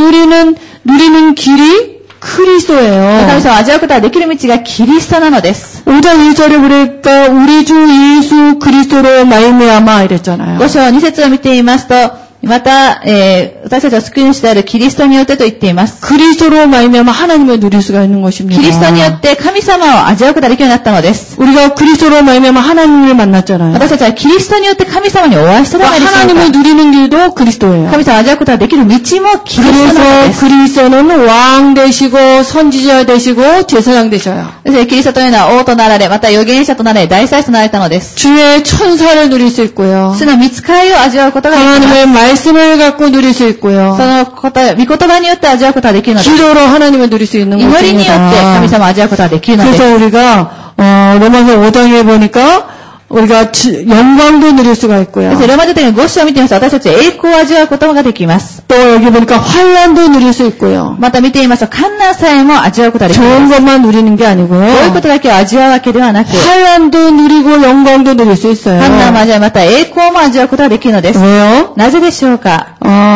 누리는 길이 神 그리스도예요. 様を味わうことができる道がキリストなのです。 5장 1절에 보니까 우리 주 예수 그리스도로 말미암아 이랬잖아요. 5章2節を見ていますと、また、私たちは救い主であるキリストによってと言っています。 그리스도로 말미암아 하나님을 누릴 수가 있는 것입니다. キリストによって神様を味わうことができるようになったのです。 우리가 그리스도로 말미암아 하나님을 만났잖아요. 私たちはキリストによって神様にお会いしたのでしょうか。 하나님을 누리는 길도 그리스도예요. 神様を味わうことができる道もキリストなので 그래서 す。 그리스도는 왕 되시고 선지자 되시고 제사장 되셔요. キリストというのは王となられ、また預言者となられ、大祭司となられたのです。 주의 천사를 누릴 수 있고요. 主の御使いを味わうことができます。 하나님의 말씀을 갖고 누릴 수 있고요. そのこと、御言葉によって味わうことができるのです。 기도로 하나님을 누릴 수 있는 祈りによって神 것입니다. 様を味わうことができるのです。 그래서 우리가 로마서 5장에 보니까 우리가 영광도 누릴 수가 있고요. ローマ人の5章を見てみますと、私たちは栄光を味わうことができます。 또 여기 보니까 환란도 누릴 수 있고요. また見てみますと、困難さえも味わうことができます。 좋은 것만 누리는 게 こういう 아니고요. ことだけを味わうわけではなく、 환란도 누리고 영광도 누릴 수 있어요. 困難も味わい、また栄光も味わうことができるのです。 왜요? なぜでしょうか。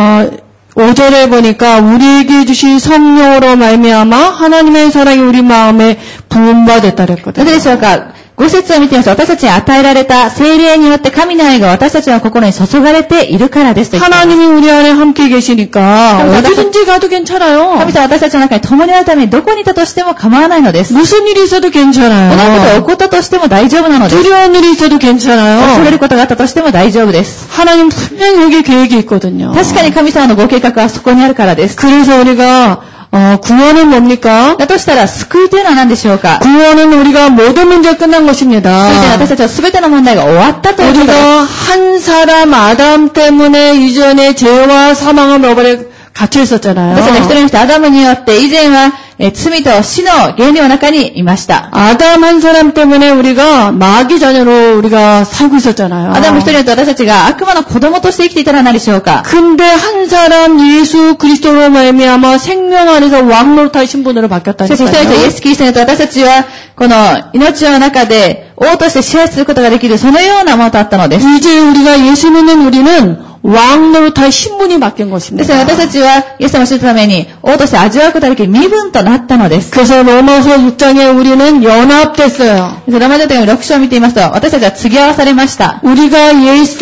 5절에 보니까 우리에게 주신 성령으로 말미암아 하나님의 사랑이 우리 마음에 부음받았다 な 그랬거든요. ぜでしょうか。5節を見てみますと、私たちに与えられた聖霊によって神の愛が私たちの心に注がれているからですと言っています。 하나님이 우리 안에 함께 계시니까 어디든지 가도 괜찮아요. 神様は私たちの中に共にあるためにどこにいたとしても構わないのです。 무슨 일이 있어도 このことが 괜찮아요. 起こったとしても大丈夫なのです。 두려운 일이 있어도 恐れ 괜찮아요. ることがあったとしても大丈夫です。 하나님 분명히 여기에 계획이 있거든요. 確かに神様のご計画はそこにあるからです。 그래서 우리가 구원은 뭡니까? だとしたら救いというのは何でしょうか。 구원은 우리가 모든 문제 끝난 救いというのは 것입니다. 私たちは全ての問題が終わったということです。 우리가 한 사람 아담 때문에 이전에 죄와 사망을 너버려 갇혀 있었잖아요. 私たちは一人の人アダムによって以前は罪と死の原理の中にいました。 아담 한 사람 때문에 우리가 마귀 자녀로 우리가 살고 있었잖아요. アダム一人によって私たちが悪魔の子供として生きていたら何でしょうか。 근데 한 사람 예수 그리스도로 말미암아 생명 안에서 왕노릇할 신분으로 しかし一人 바뀌었다니까요. とイエス・キリストによって私たちはこの命の中で王として支配することができるそのようなものとあったのです。 이제 우리가 예수 믿는 우리는 왕노릇할 신분이 바뀐 ですの 것입니다. で私たちはイエス様を知るために王として味わうことができる身分となったのです。 그래서 로마서 6장에 우리는 연합됐어요. ローマ人の手紙6章を見ていますと私たちは継ぎ合わされました。 우리가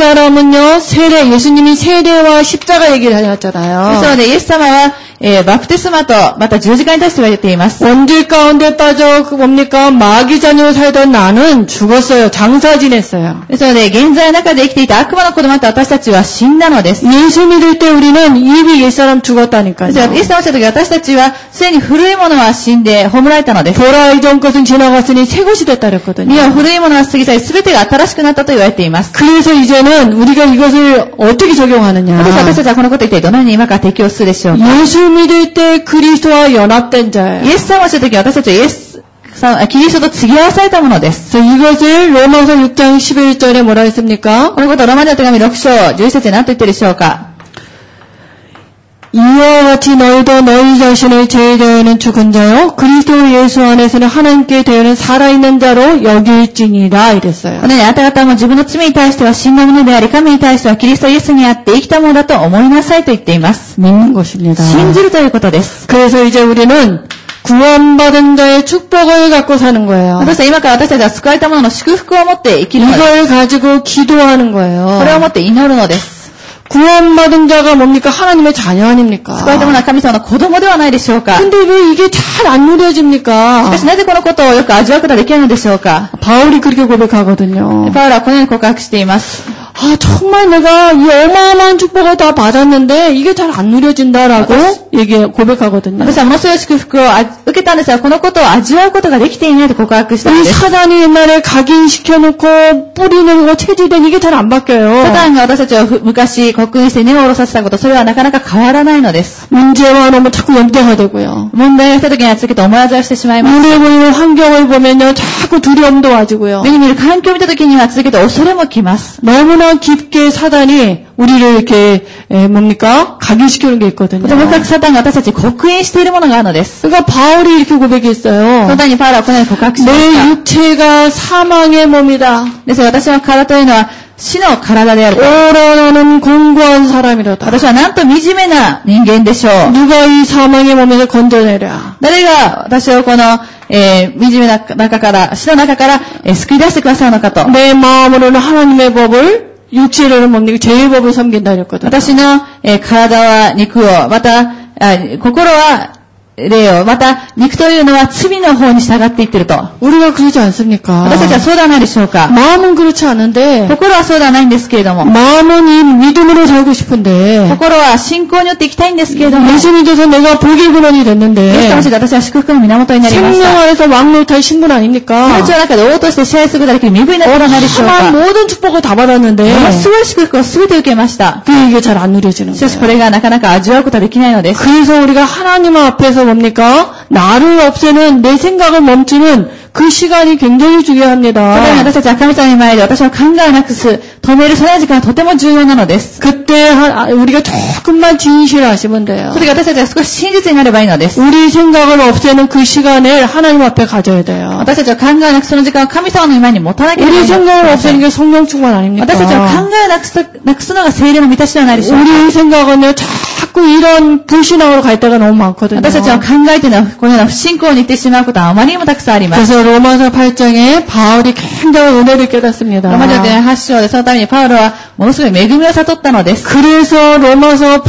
옛사람은요, 예수님이 세례와 십자가 얘기를 です 하셨잖아요. のでイエス様は、バプテスマとまた十字架に対して言われています。 원죄 가운데 빠져 뭡니까? 마귀 자녀로 살던 나는 죽었어요. 장사 지냈어요. ですので現在の中で生きていた悪魔の子供と私たちは死んだのです。 예수 믿을 때 우리는 이미 옛사람 です 죽었다니까요. からイエス様を知った時私たちはすでに古いものは死んで葬られたのです。 돌아 이전 것은 지나갔으니 새 것이 됐다 그랬거든요. いや古いものは過ぎ去り全てが新しくなったと言われています。 그래서 이제는 우리가 이것을 어떻게 적용하느냐. 私たちはこのことを一体どのように今から適用するでしょうか。 예수 믿을 때 그리스도와 연합된 자예요. イエス様を知る時私たちはイエス様キリストと継ぎ合わされたものです。 그래서 이것을 로마서 6장 11절에 뭐라 했습니까? このことをローマ人の手紙6章11節で何と言っているでしょうか。 이와 같이 너희도 너희 자신을 죄에 대하여는 죽은 자요 그리스도 예수 안에서는 하나님께 대하여는 살아있는 자로 여길지니라 이랬어요. このようにあなた方も自分の罪に対しては死んだものであり、神に対してはキリストイエスにあって生きたものだと思いなさいと言っています。 믿는 것입니다. 信じるということです。 그래서 이제 우리는 구원받은 자의 축복을 갖고 사는 거예요. そして今から私たちは救われた者の祝福を持って生きるのです。 이걸 가지고 기도하는 거예요. これを持って祈るのです。 구원받은 자가 뭡니까? 하나님의 자녀 아닙니까? 救われた者は神様の子供ではないでしょうか。 근데 왜 이게 잘 안 누려집니까? しかしなぜこのことをよく味わうことができるのでしょうか。 바울이 그렇게 고백하거든요. パウロはこのように告白しています。 아, 정말 내가 이 어마어마한 축복을 다 받았는데 이게 잘 안 누려진다라고 고백하거든요. 私はものすごい祝福を受けたんですが、このことを味わうことができていないと告白したん 이 です。 사단이 옛날에 각인시켜놓고 뿌리는 체질된 이게 잘 안 바뀌어요. サタンが私たちを昔刻印して根を下ろさせたこと、それはなかなか変わらないのです。 문제와 너무 자꾸 연대가 되고요. 問題が来た時にはつけて思い当たりしてしまいます。 눈에 보이는 환경을 보면요, 자꾸 두려움도 와지고요. 目に見る環境を見た時には続けて恐れもきます。 너무나 깊게 사단이 우리를 이렇게 각인시키는 게 있거든요. とても深くサタンが私たちに刻印しているものがあるのです。 그러니까 바울이 이렇게 고백했어요. そのためにパウロはこのように告白しまし 내 た。 육체가 사망의 몸이다. ですから私の体というのは死の体であると。 오라나는 공고한 사람이로다. 私はなんと惨めな人間でしょう。 누가 이 사망의 몸에서 건져내랴. 誰が私をこの、惨めな中から、死の中から、救い出してくださるのかと。 내 마음으로는 하나님의 법을 육체로는 뭡니까? 죄의 법을 섬긴다 이랬거든요. 私の、体は肉を、また、心は霊を、また肉というのは罪の方に従っていっていると。 우리가 그러지 않습니까? 私たちはそうではないでしょうか。 마음은 그렇지 않은데 心はそうではないんですけれども。 마음은 이 믿음으로 살고 싶은데 心は信仰によって生きたいんですけれども。 예수 믿어서 내가 복의 근원이 イエス 됐는데 様して私は祝福の源になりまし 생명 た。 안에서 왕노탈 신분 아닙니까? 命の中で王として支配することができる身分になってはないでしょう 하나님 か。 모든 축복을 다 받았는데 ものすごい祝福を全て受けました。 그 이게 잘 안 누려지는 しかしこ 거예요. れがなかなか味わうことはできないのです。 그래서 우리가 하나님 앞에서 뭡니까? 나를 없애는 내 생각을 멈추는 그 시간이 굉장히 そのように 중요합니다. 私たちは神様に前で私の考えをなくす、止めるその時間はとても重要なのです。 그때 우리가 조금만 진실하시면 돼요. それが私たちは少し真実になればいいのです。 우리 생각을 없애는 그 시간을 하나님 앞에 가져야 돼요. 私たちは考えをなくすその時間を神様の前に持たなければい 우리 けない。 생각을 없애는 게 성령 충만 아닙니까? 私たちは考えをなくすのが聖霊の満たしではないでしょうか。 우리 생각은요, 자꾸 이런 불신앙으로 갈 때가 너무 많거든요. 私たちは考えというのはこのような不信仰に行ってしまうことはあまりにもたくさんあります。 그래서 로마서 8장에 바울이 굉장히 은혜를 깨닫습니다. ロマ書で8章でそのためにパウロはものすごい恵みを悟ったのです。 그래서 로마서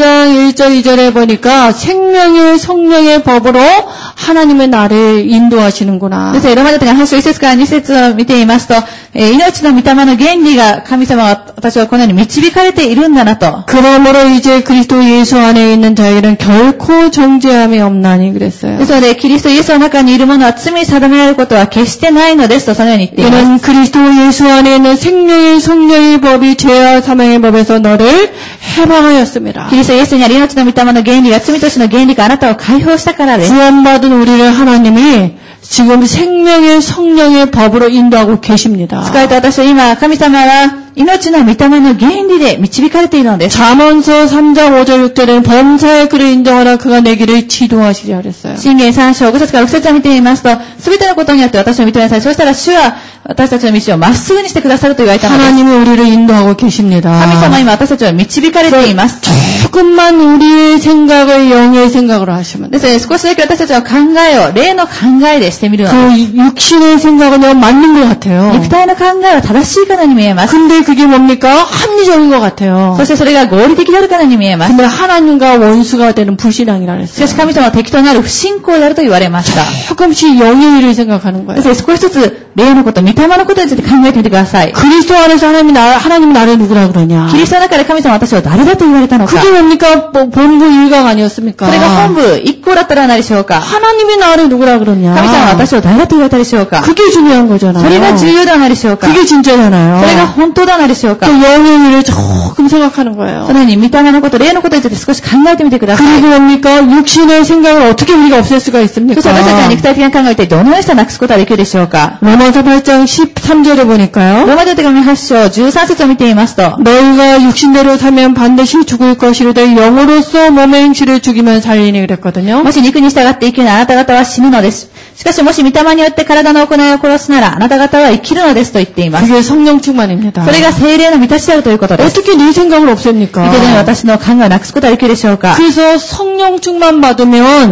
8장 1절 2절에 보니까 생명의 성령의 법으로 하나님의 나를 인도하시는구나. ですからロマ書の8章1節から2節を見ていますと、命の御霊の原理が神様が私はこのように導かれているんだなと。 그러므로 이제 그리스도 예수 안에 있는 자에게는 결코 정죄함이 없나니 그랬어요. ですので、キリストイエスの中にいる者は罪に定められることは決してないのですとそのように言っています。 이는 그리스도 예수 안에 있는 생명의 성령의 법이 죄와 사망의 법에서 너를 해방하였습니다. キリストイエスにある命の御霊の原理が罪と死の原理があなたを解放したからです。 구원받은 우리를 하나님이 지금 생명의 성령의 법으로 인도하고 계십니다. 使えた私は今、神様は命の御霊の原理で導かれているのです。 잠언서 3장 5절 6절에는 범사의 그를 인정하라 그가 내 길을 지도하시리라 그랬어요. 箴言3章5節から6節を見てみますと、すべてのことによって私を認めなさい。そうしたら主は私たちの道をまっすぐにしてくださると言われたのです。 하나님이 우리를 인도하고 계십니다. 神様は今私たちを導かれています。 조금만 우리의 생각을 영의 생각으로 하시면 ですので少しだけ私たちの考えを霊の考えでしてみるのです。 그 육신의 생각은 맞는 것 같아요. 肉体の考えは正しいかのように見えます。 근데 그게 뭡니까? 합리적인 것 같아요. そしてそれが合理的であるかのように見えます。 근데 하나님과 원수가 되는 불신앙이라 し 그랬어요. かし神様は敵となる不信仰であると言われました。 조금씩 영의 일을 생각하는 で 거예요. すので少しずつ霊のこと、御霊のことについて考えてみてください。 그리스도 안에서 하나님이 나를 누구라 그러냐? キリストの中で神様は私を誰だと言われたのか。 그게 뭡니까? 본부 일각 아니었습니까? それが本部一行だったらないでしょうか。 하나님이 나를 누구라 그러냐? 神様は私を誰だと言われたでしょうか。 그게 중요한 거잖아요. それが重要ではないでしょうか。 그게 진짜잖아요. それが本当ではないでしょうか。 그 영의 일을 조금 생각하는 거예요. そのように御霊のこと、霊のことについて少し考えてみてください。 그리고 뭡니까? 육신의 생각을 어떻게 우리가 없앨 수가 そ 있습니까? して私たちは肉体的な考えを一体どのようにしてなくすことができるでしょうか。 로마서 8장 13절에 보니까요. ローマ人手紙8章13節を見ていますと、 너희가 육신대로 살면 반드시 죽을 것이로되 영으로서 몸의 행실을 죽이면 살리니 그랬거든요. もし肉に従って生きるならあなた方は死ぬのです。しかしもし御霊によって体の行いを殺すならあなた方は生きるのですと言っています。 그게 성령 충만입니다. それが聖霊の満たしであるということです。 어떻게 네 생각을 없앱니까? 一体どのように私の考えをなくすことができるでしょうか。 그래서 성령 충만 받으면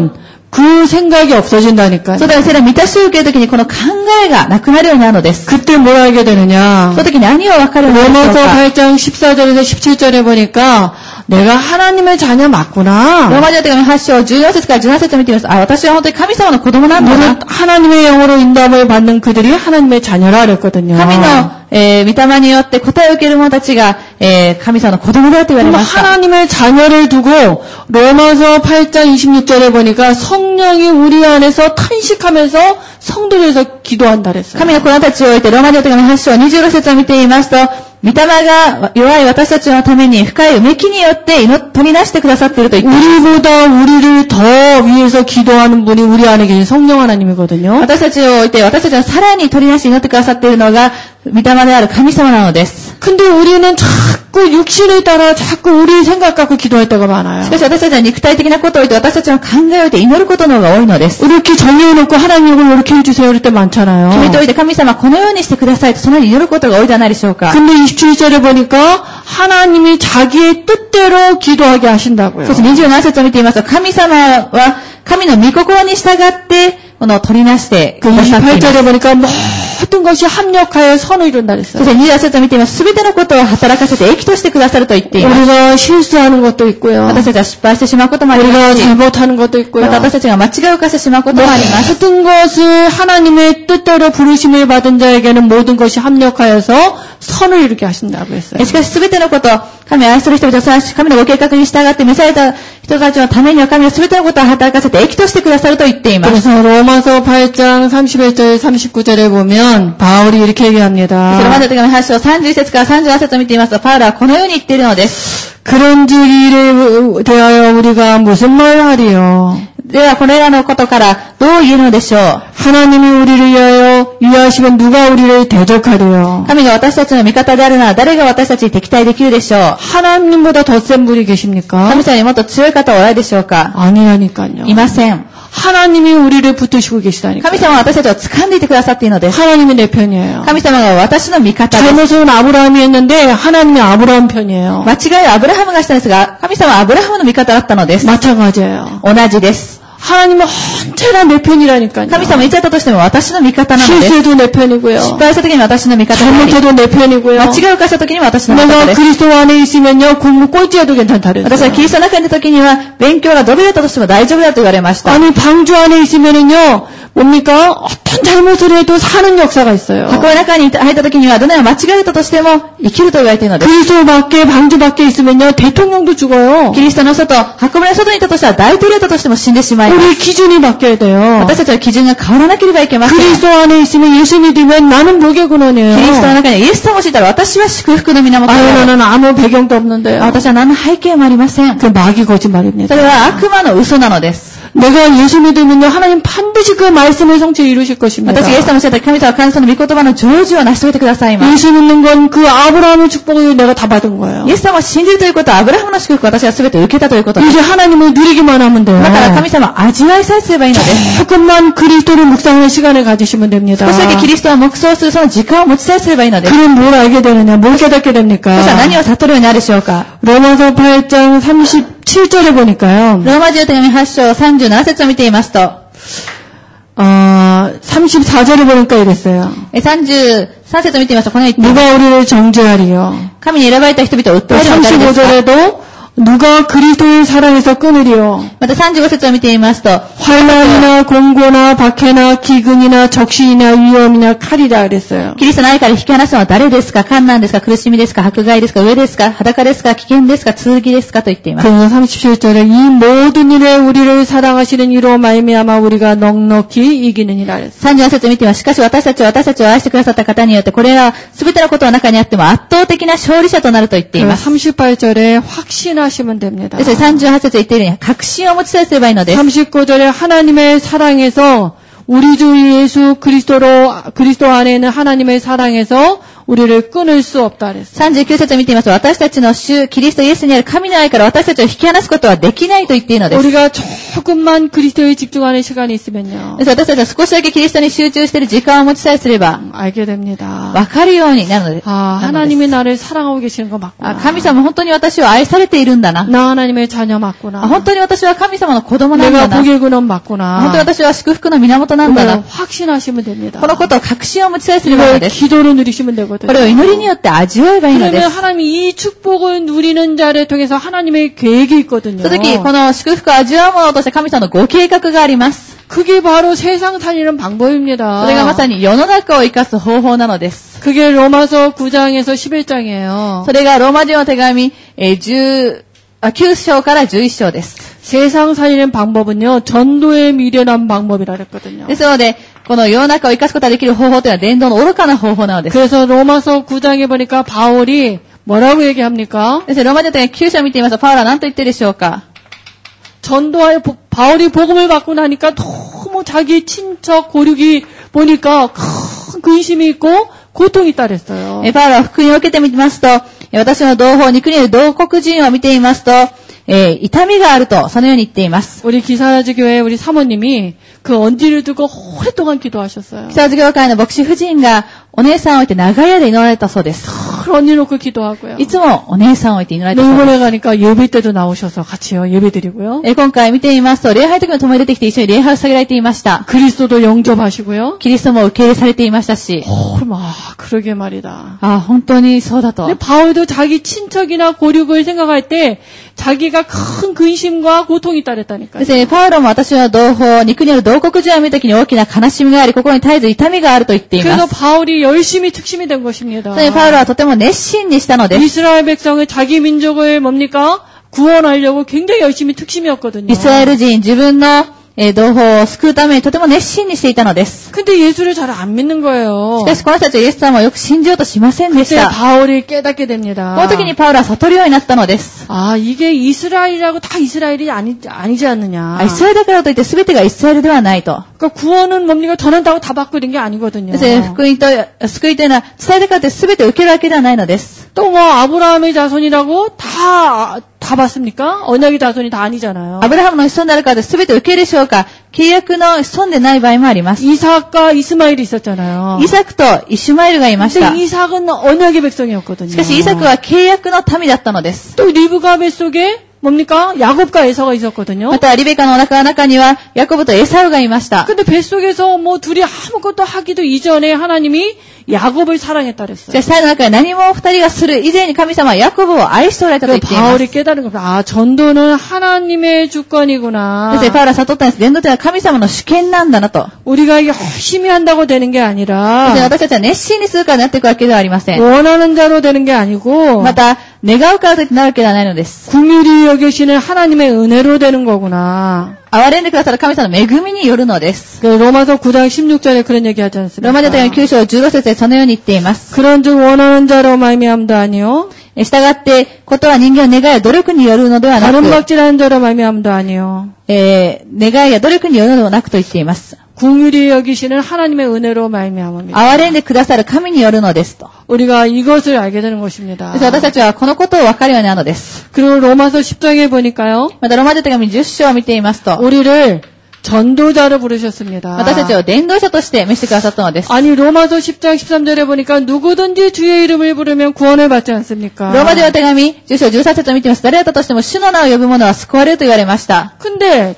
그 생각이 없어진다니까요. そうだからそれは満たしを受けるときにこの考えがなくなるようになるのです。 그때 뭘 알게 되느냐. その時何を分かるのでしょう 로마서 か。 8장 14절에서 17절에 보니까 내가 하나님의 자녀 ロ 맞구나. ーマ人の手紙8章14節から17節を見てみます。あ、私は本当に神様の子供なんだな。 하나님의 영으로 인도함을 받는 그들이 하나님의 자녀라 그랬거든요. 神の、御霊によって答えを受ける者たちが、神様の子供だと言われました。 하나님의 자녀를 두고 로마서 8장 26절에 보니까 성령이 우리 안에서 탄식하면서 성도에서 기도한다 그랬어요. 神の子供たちを置いてローマ人の手紙8章26節を見ていますと、御霊が弱い私たちのために深いうめきによって取り出してくださっていると言っています。 우리보다 우리를 더 위해서 기도하는 분이 우리 안에 계신 성령 하나님이거든요. 私たちを置いて私たちをさらに取り出して祈ってくださっているのが御霊である神様なのです。 근데 우리는 자꾸 육신에 따라 자꾸 우리 생각 갖고 기도할 때가 많아요. しかし私たちは肉体的なことを置いて私たちの考えを置いて祈ることの方が多いのです。 이렇게 정해놓고 하나님 이걸 이렇게 해주세요 이럴 때 많잖아요. 決めておいて神様このようにしてくださいとそのように祈ることが多いではないでしょうか。 근데 27절에 보니까 하나님이 자기의 뜻대로 기도하게 하신다고요. そして27節を見ていますと神様は神の御心に従ってこの取りなしてくださっています。 28절에 보니까 모든 것이 합력하여 선을 이룬다 그랬어요. そして28節を見ています。すべてのことを働かせて益としてくださると言っています。 우리가 실수하는 것도 있고요. 私たちは失敗してしまうこともありま 우리가 すし、 잘못하는 것도 있고요. また私たちが間違いを犯してしまうこともあります。 모든 것을 하나님의 뜻대로 부르심을 받은 자에게는 모든 것이 합력하여서 선을 이루게 하신다고 했어요. しかしすべてのこと、神を愛する人々は神のご計画に従って召された人たちのためには神はすべてのことを働かせて益としてくださると言っています。 그래서 로마서 8장 31절 39절에 보면 바울이 이렇게 얘기합니다. ローマ人の手紙8章31節から37節を見ていますと、パウロはこのように言っているのです。 그런즉 이에 대하여 우리가 무슨 말 하리요? ではこれらのことからどう言えるのでしょう。 하나님이 우리를 위하여 위하시면 누가 우리를 대적하리요? 神が私たちの味方であるなら誰が私たちに敵対できるでしょう。 하나님보다 더 센 분이 계십니까? 神様にもっと強い方はおられるでしょうか。 아니라니까요. いません。 하나님이 우리를 붙드시고 계시다니까. 神様は私たちを掴んでいてくださっているのです。 하나님이 내 편이에요. 神様が私の味方です。 잘못은 아브라함이 했는데 하나님이 아브라함 편이에요. 間違いはアブラハムがしたんですが、神様はアブラハムの味方だったのです。 마찬가지예요. 同じです。 하나님은 언제나 내 편이라니까요. 神様いつやったとしても私の味方なのです。 실수해도 내 失 편이고요. 敗した時に私の味方であり、 잘못해도 내 편이고요. 間違いを犯した時にも私の味方 내가 です。 그리스도 안에 있으면요 공부 꼴찌해도 괜찮다 私は 그랬어요. キリストの中にいた時には勉強がドベだったとしても大丈夫だと言われました。 아니 방주 안에 있으면은요 뭡니까 어떤 잘못을 해도 사는 역사가 있어요. 箱の中に入った時にはどのような間違えたとしても生きると言われているのです。 그리스도 밖에 방주 밖에 있으면요 대통령도 죽어요. キリストの外、箱舟の外にいたとしたら大統領だとしても死んでしまいます。 우리 기준이 바뀌어야 돼요. 私たちの基準が変わらなければいけません。 그리스도 안에 있으면 예수 믿으면 나는 복의 근원이에요. キリストの中にイエス様を知ったら私は祝福の源で 아유 ある。 나는 아무 배경도 없는데요. 私は何の背景もありません。 그 마귀 거짓말입니다. それは悪魔の嘘なのです。 내가 예수 믿으면요 하나님 반드시 그 말씀의 성취를 이루실 것입니다. 私がイエス様を知ったら神様は神様の御言葉の成就を成し遂げてくださいます。 예수 믿는 건 그 아브라함의 축복을 내가 다 받은 거예요. イエス様を信じるということはアブラハムの祝福を私は全て受けたということです。 이제 하나님을 누리기만 하면 돼요. だから神様を味わいさえすればいいのです。 조금만 그리스도를 묵상하는 시간을 가지시면 됩니다. 少しだけキリストを黙想するその時間を持ちさえすればいいのです。 그럼 뭘 알게 되느냐? 뭘 깨닫게 そしたら 됩니까? 何を悟るようになるでしょうか。 로마서 8장 37절에 보니까요. ローマ人の手紙8章37節を見ていますと、 34절에 보니까 이랬어요. 33節を見ていますとこのように言っています。 누가 우리를 정죄하리요? 神に選ばれた人々を訴えるのは誰ですか。 35절에도 누가 그리스도를 사랑해서 끊으리요? また35節を見ていますと、 환난이나 공고나 박해나 기근이나 적신이나 위험이나 칼이다 그랬어요. キリストの愛から引き離すのは誰ですか。困難ですか。苦しみですか。迫害ですか。飢えですか。裸ですか。危険ですか。剣ですかと言っています。 그래서 37절에 이 모든 일에 우리를 사랑하시는 이로 말미암아 우리가 넉넉히 이기느니라 그랬어요. 34節を見ています。しかし私たちを愛してくださった方によってこれら全てのことの中にあっても圧倒的な勝利者となると言っています。 38절에 확신하시면 됩니다. ですから38節言っているように確信を持ちさえすればいいのです。 39절에 하나님의 사랑에서 우리 주 예수 그리스도 안에 있는 하나님의 사랑에서 우리를 끊을 수 없다 그랬어요. 39節を見ていますと、私たちの主、キリストイエスにある神の愛から私たちを引き離すことはできないと言っているのです。 우리가 조금만 그리스도에 집중하는 시간이 있으면요. です私たちは少しだけキリストに集中している時間を持ちさえすれば、 알게 됩니다. わかるようになるのです。 하나님이 나를 사랑하고 계시는 거 맞구나. 神様本当に私を愛されているんだな。 나 하나님의 자녀 맞구나. 本当に私は神様の子供なんだ 내가 な。 복의 근원 맞구나. 本当に私は祝福の源なんだ 그걸 な。 확신하시면 됩니다. このことを確信を持ちさえすればいいの 이걸 です。 기도로 누리시면 되거든요. これを祈りによって味わえばいいので 그러면 す。 하나님이 이 축복을 누리는 자를 통해서 하나님의 계획이 있거든요. その時、この祝福を味わうものとして神様のご計画があります。 그게 바로 세상 살리는 방법입니다. それがまさに世の中を生かす方法なのです。 그게 로마서 9장에서 11장이에요. それがローマ人の手紙、9章から11章です。 세상 살리는 방법은요, 전도에 미련한 방법이라 그랬거든요. ですので、この世の中を生かすことができる方法というのは伝道の愚かな方法なのです。 그래서 로마서 9장에 보니까 바울이 뭐라고 얘기합니까? ですローマ人の手紙9章を見てみますと、パウロは何と言っているでしょうか。 전도하여 바울이 복음을 받고 나니까 너무 자기 친척 고륙이 보니까 큰 근심이 있고 고통이 있다 그랬어요. パウロは福音を受けてみますと、私の同胞、肉にいる同国人を見ていますと、痛みがあると、そのように言っています。 우리 기사라지 교회 우리 사모님이 그 언지를 두고 오랫동안 기도하셨어요. 木更津教会の牧師夫人がお姉さんを置いて長い間祈られたそうです。 언니 놓고 기도하고요. いつもお姉さんを置いて祈られたそうです。 일본에 가니까 예배 때도 나오셔서 같이요 예배 드리고요. 今回見てみますと、礼拝の時も共に出てきて一緒に礼拝を捧げられていました。 그리스도도 영접하시고요. キリストも受け入れされていましたし。 그러게 말이다. 本当にそうだと。 근데 바울도 자기 친척이나 고륙을 생각할 때 자기가 큰 근심과 고통이 따랐다니까요. ですね、パウロも私の同胞、肉にある同国人を見た時に大きな悲しみがあり、心に絶えず痛みがあると言っていま 그래서 す。 바울이 열심히 특심이 된 것입니다. それでパウロはとても熱心にしたのです。 이스라엘 백성을 자기 민족을 뭡니까? 구원하려고 굉장히 열심히 특심이었거든요. イスラエル人、自分の同胞を救うためにとても熱心にしていたのです。 근데 예수를 잘 안 믿는 거예요. しかしこの人たちはイエス様をよく信じようとしませんでし 그때 た。 바울이 깨닫게 됩니다. この時にパウロは悟るようになったのです。 이게 이스라엘이라고 다 이스라엘이 아니지 않느냐. イスラエルだからといって全てがイスラエルではないと。 그러니까 구원은 뭡니까? 전한다고 다 받고 이런 게 아니거든요. ですね、福音と救いというのは伝えたからといって全て受けるわけではないのです。 또 뭐 아브라함의 자손이라고 다 받습니까? 언약의 자손이 다 아니잖아요. アブラハムの子孫であるからと全て受けるでしょうか。契約の子孫でない場合もあります。 이삭과 이스마엘이 있었잖아요. イサクとイシュマエルがいました。 근데 이삭은 언약의 백성이었거든요. しかしイサクは契約の民だったのです。 또 리브가 뱃속에 뭡니까? 야곱과 에서가 있었거든요. またリベカのお腹の中にはヤコブとエサウがいました。 근데 뱃속에서 뭐 둘이 아무것도 하기도 이전에 하나님이 야곱을 사랑했다 し 그랬어요. かし胎の中で何も二人がする以前に神様はヤコブを愛しておられたと言っています。 바울이 깨달은 겁니다. 전도는 하나님의 주권이구나. そしてパウロは悟ったんです。伝道というのは神様の主権なんだなと。 우리가 열심히 한다고 되는 게 そ 아니라 して私たちは熱心にするからなっていくわけではありません。 원하는 자로 되는 게 아니고 また願うからといってなるわけではないのです。 긍휼히 여기시는 하나님의 은혜로 되는 거구나. 憐れんでくださる神様の恵みによるのです。 로마서 9장 16절에 그런 얘기하지 않습니까? ローマ人の手紙9章15節でそのように言っています。 그런즉 원하는 자로 말미암도 아니요 従って、ことは人間の願いや努力によるのではなく、 다름박질하는 자로 말미암도 아니요 願いや努力によるのではなくと言っています。 긍휼히 여기시는 하나님의 은혜로 말미암습니다. 憐れんでくださる神によるのですと。 우리가 이것을 알게 되는 것입니다. です私たちはこのことを分かるようになるのです。 그리고 로마서 10장에 보니까요. またローマ人の手紙10章を見ていますと、 우리를 전도자로 부르셨습니다. 私たちを伝道者として召してくださったのです。 아니 로마서 10장 13절에 보니까 누구든지 주의 이름을 부르면 구원을 받지 않습니까? ローマ人の手紙10章13節を見ています。誰だったとしても主の名を呼ぶ者は救われると言われました。 근데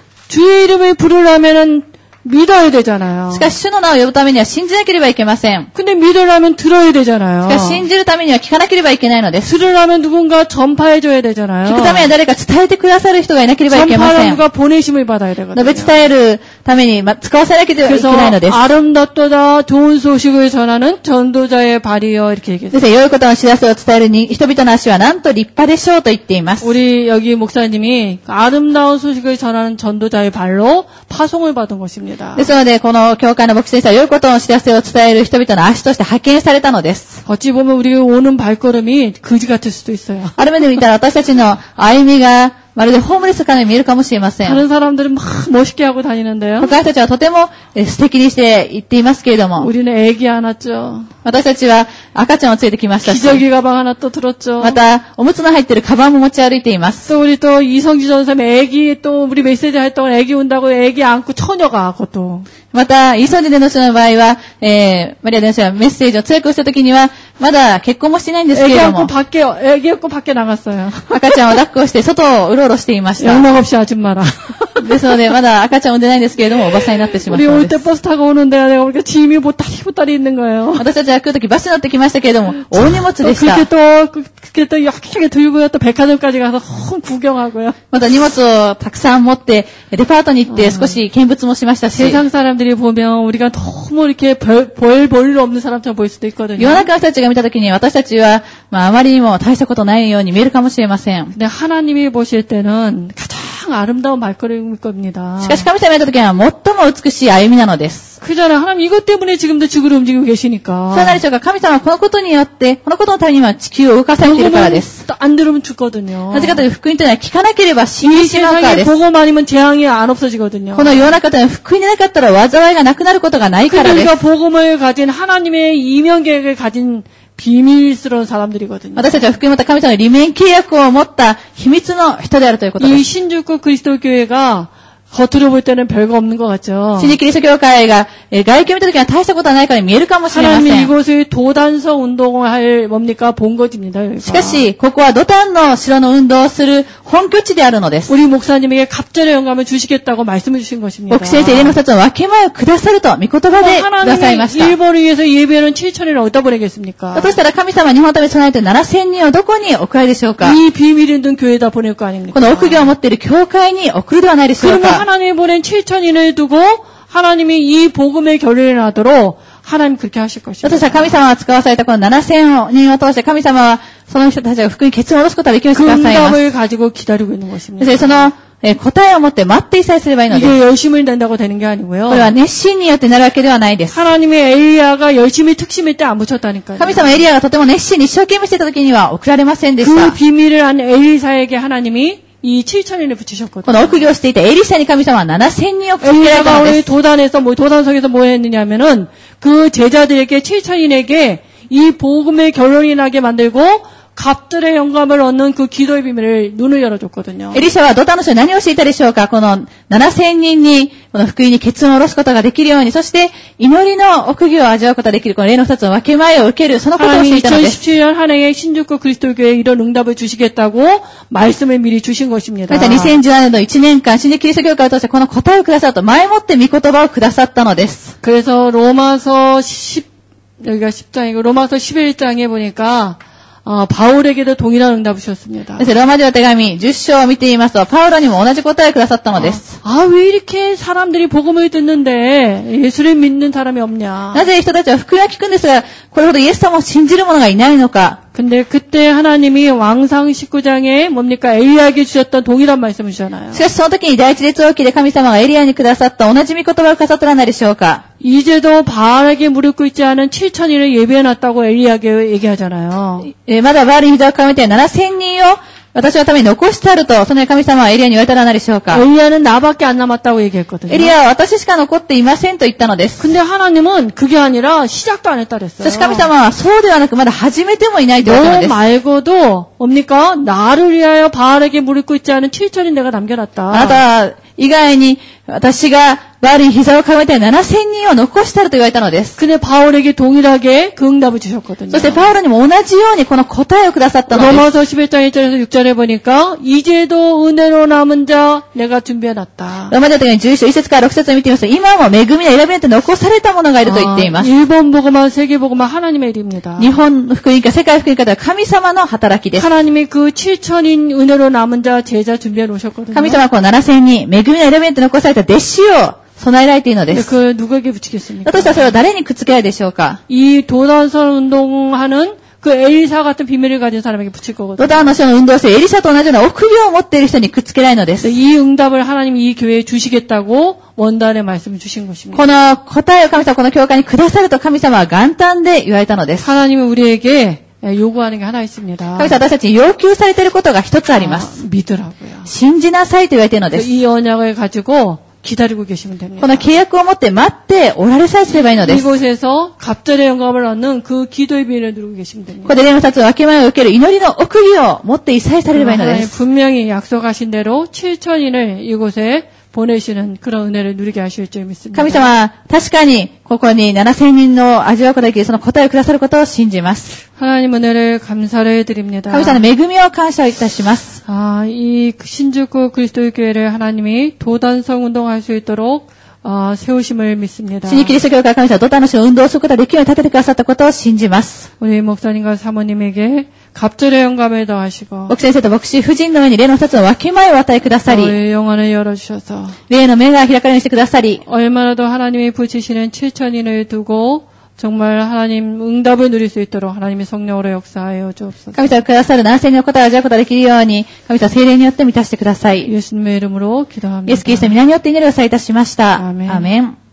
주의 이름을 부르려면은 믿어야 되잖아요. しかし主の名を呼ぶためには信じなければいけません。 근데 믿으려면 들어야 되잖아요. しかし信じるためには聞かなければいけないのです。 들으려면 누군가 전파해줘야 聞 되잖아요. くためには誰か伝えてくださる人がいなければいけませ 전파하는 ん。 누가 보내심을 받아야 되거든요. 述べ伝えるために使わせなければいけ 그래서 ないのです。 아름답도다 좋은 소식을 전하는 전도자의 발이여 이렇게 얘기했어요. ですね、良いことの知らせを伝える人々の足はなんと立派でしょうと言っています。 우리 여기 목사님이 아름다운 소식을 전하는 전도자의 발로 파송을 받은 것입니다. ですので、この教会の牧師先生は良いことの知らせを伝える人々の足として派遣されたのです。 어찌 보면 우리가 오는 발걸음이 그지 같을 수도 있어요. ある面で見たら私たちの歩みがまるでホームレスかのように見えるかもしれません。 다른 사람들은 막 멋있게 하고 다니는데요. 他の人たちはとても素敵にして言っていますけれども、 우리는 애기 하나 죠. 私たちは赤ちゃんを連れてきましたし、 기저귀 가방 하나 또 들었죠. またおむつの入っているカバンも持ち歩いています。 또 우리 또 이성지 전사님 애기 또 우리 메시지 할 동안 애기 온다고 애기 안고 처녀가 그것도. また、イソジデの人の場合は、マリア伝生はメッセージを通訳したときには、まだ結婚もしてないんですけれども、 애기 안고 밖에 나갔어요. 赤ちゃんを抱っこして外をうろうろしていました。 영락 없이 아줌마라. ですので、まだ赤ちゃんを産んでないんですけれども、おばさんになってしまっ 우리 たの 올 で 때 す。 버스 타고 오는데 내가 보니까 짐이 보따리 있는 거예요. 私たちが来るときバスに乗ってきましたけれども、大荷物 또 でした。 그렇게 또 약하게 들고요. 또 백화점까지 가서 구경하고요. また荷物をたくさん持って、デパートに行って少し見物もしましたし、 세상 사람들이 보면 우리가 너무 이렇게 볼 없는 사람처럼 보일 수도 世 있거든요. の中の人たちが見たときに私たちは、あまりにも大したことないように見えるかもしれません。 근데 하나님이 보실 때는 가장 아름다운 말걸음일 겁니다. しかし神様が見たときには最も美しい歩みなのです。 그잖아요. 하나님 이것 때문에 지금도 지구를 움직이고 계시니까. そうなるでしょうか。神様はこのことによって、このことのためには地球を動かされているからです。 안 들으면 죽거든요. なぜかというと福音というのは聞かなければ死ん 이 でしまうから 세상에 です。 복음 아니면 재앙이 안 없어지거든요. この世の中での福音でなかったら災いがなくなることがないからで 그러니까 す。 복음을 가진 하나님의 이면 계획을 가진 비밀스러운 사람들이거든요. 私たちは福音また神様の利面契約を持った秘密の人であるということで 이 す。 신주국 그리스도 교회가 겉으로 볼 때는 별거 없는 것 같죠. 新日キリスト教会が外見を見たときには大したことはないから見えるかもしれま 하나님이 せん。 이곳을 도단성 운동을 할 뭡니까? 본거지입니다. 여기가. しかし、ここはドタンの城の運動をする本拠地であるのです。 우리 목사님에게 갑절의 영감을 주시겠다고 말씀을 주신 것입니다. 牧師先生、霊の二つの分け前をくださると御言葉でくださいま 하나님이 した。 일본을 위해서 예배하는 7천을 어디다 보내겠습니까? だとしたら神様は日本のために備えて7000人をどこに送られるでしょうか。 이 비밀 있는 교회에다 보낼 거 아닙니까? この奥義を持っている教会に送るではないでしょう 그러면 か。 하나님이 보낸 7천인을 두고 하나님이 이 복음의 결례를 나도록 하나님 그렇게 하실 だとしたら 것입니다. 神様が使わされたこの7000人を通して神様はその人たちが福音に結論を下ろすことができるよう 그 にしてくださいます。 응답을 가지고 기다리고 있는 そ 것입니다. してその答えを持って待っていさえすればいいのです。 이게 열심을 낸다고 되는 게 아니고요. これは熱心によってなるわけではないです。 하나님의 엘리야가 열심히 특심일 때 안 붙였다니까요. 神様エリアがとても熱心に一生懸命していた時には送られませんでし 그 た。 비밀을 안 엘리사에게 하나님이 이 7천인을 こ 붙이셨거든요. の奥義をしていたエリシャに神様は7000人を送られた 엘리야가 ので 우리 す。 도단에서 도단성에서 뭐 했느냐면은 그 제자들에게 7천인에게 이 복음의 결론이 나게 만들고 갑들의 영감을 얻는 그 기도의 비밀을 눈을 열어줬거든요. エリシャはドタンの人に何をしていたでしょうか。この7000人にこの福音に結論を下ろすことができるように、そして祈りの奥義を味わうことができる、この例の二つの分け前を受ける、そのことをして 하나님이 いたのです。 2017년 한 해에 신주국 그리스도교회에 이런 응답을 주시겠다고 말씀을 미리 주신 것입니다. また2017年の1年間、新日キリスト教会を通してこの答えをくださると前もって御言葉をくださったのです。 그래서 로마서 여기가 10장이고 로마서 11장에 보니까 바울에게도 동일한 응답을 주셨습니다. そしてローマ人の手紙10章を見ていますと、パウロにも同じ答えをくださったのです。 왜 이렇게 사람들이 복음을 듣는데 예수를 믿는 사람이 없냐. なぜ人たちは福音を聞くんですが、これほどイエス様を信じる者がいないのか。 근데 그때 하나님이 왕상 19장에 뭡니까? 엘리야에게 주셨던 동일한 말씀을 주잖아요. しかしその時に第一列王記で神様がエリアにくださった同じ御言葉をくださったらないでしょうか。 이제도 바알에게 무릎 꿇지 않은 7천인을 예배해놨다고 엘리야에게 얘기하잖아요. まだバールに膝をかめて7000人を私のために残してあると、その神様はエリアに言われたらないでしょうか。 엘리야는 나밖에 안 남았다고 얘기했거든요. エリアは私しか残っていませんと言ったのです。 근데 하나님은 그게 아니라 시작도 안 했다 그랬어요. しかし神様はそうではなくまだ始めてもいないと言ったの 너 です。 말고도 뭡니까? 나를 위하여 바알에게 무릎 꿇지 않은 7천인 내가 あな 남겨놨다. た以外に私がバールに膝をかめて7000人を残してあると言われたのです。 근데 바울에게 동일하게 그 응답을 주셨거든요. そしてパウロにも同じようにこの答えをくださったのです。 로마서 11장 1절에서 6절에 보니까 이제도 은혜로 남은 자 내가 준비해놨다. ローマ人の時に11章1節から6節を見てみますと、今も恵みの選びによって残された者がいると言っています。 일본 복음화 세계 복음화 하나님의 일입니다. 日本の福音家、世界福音家では神様の働きです。 하나님이 그 7천인 은혜로 남은 자 제자 준비해 놓으셨거든요. 神様はこの7000人、恵みの選びによって残された弟子を備えられているので 근데 す。 그 누구에게 붙이겠습니까? だとしたらそれを誰にくっつけられるでしょうか。 이 도단선 운동하는 그 엘리사 같은 비밀을 가진 사람에게 붙일 ド 거거든요. タンの人の運動性、エリシャと同じような奥義を持っている人にくっつけられるのです。 이 응답을 하나님이 이 교회에 주시겠다고 원단의 말씀을 주신 것입니다. この答えを神様はこの教会にくださると神様は元旦で言われたのです。 하나님은 우리에게 요구하는 게 하나 있습니다. 神様は私たちに要求されていることが一つあります。 믿으라고요. 信じなさいと言われているのです。 이 언약을 가지고 기다리고 계시면 됩니다. この契約を持って待っておられさえすればいいのです。 이곳에서 갑절의 영감을 얻는 그 기도의 비밀을 누리고 계시면 こ 됩니다. こで霊の二つを分け前を受ける祈りの奥義を持って一切されればいいので 하나님 す。 분명히 약속하신 대로 7천인을 이곳에 보내시는 그런 은혜를 누리게 하실 줄 믿습니다. 神様は確かにここに7000人の味わうことができるその答えをくださることを信じます。 하나님 은혜를 감사를 드립니다. 神様の恵みを感謝いたします。 이 신주구 그리스도의 교회를 하나님이 도단성 운동할 수 있도록 세우심을 믿습니다. 新日キリスト教会神様はドタの死の運動をすることができるように立ててくださったことを信じます。 우리 목사님과 사모님에게 갑절의 영감을 더하시고 牧先生と牧師夫人の上に霊の二つの分け前を与えくださり、 우리의 영혼을 열어주셔서 霊の目が開かれるようにしてくださり、 얼마나도 하나님이 붙이시는 7천인을 두고 정말 하나님 응답을 누릴 수 있도록 하나님의 성령으로 역사하여 주옵소서. 神様がくださる7000人の答えを味わうことができるように、神様聖霊によって満たしてください。 예수님의 이름으로 イエ 기도합니다. スキリストの皆によって祈りをさいたしました。 アーメンアーメン。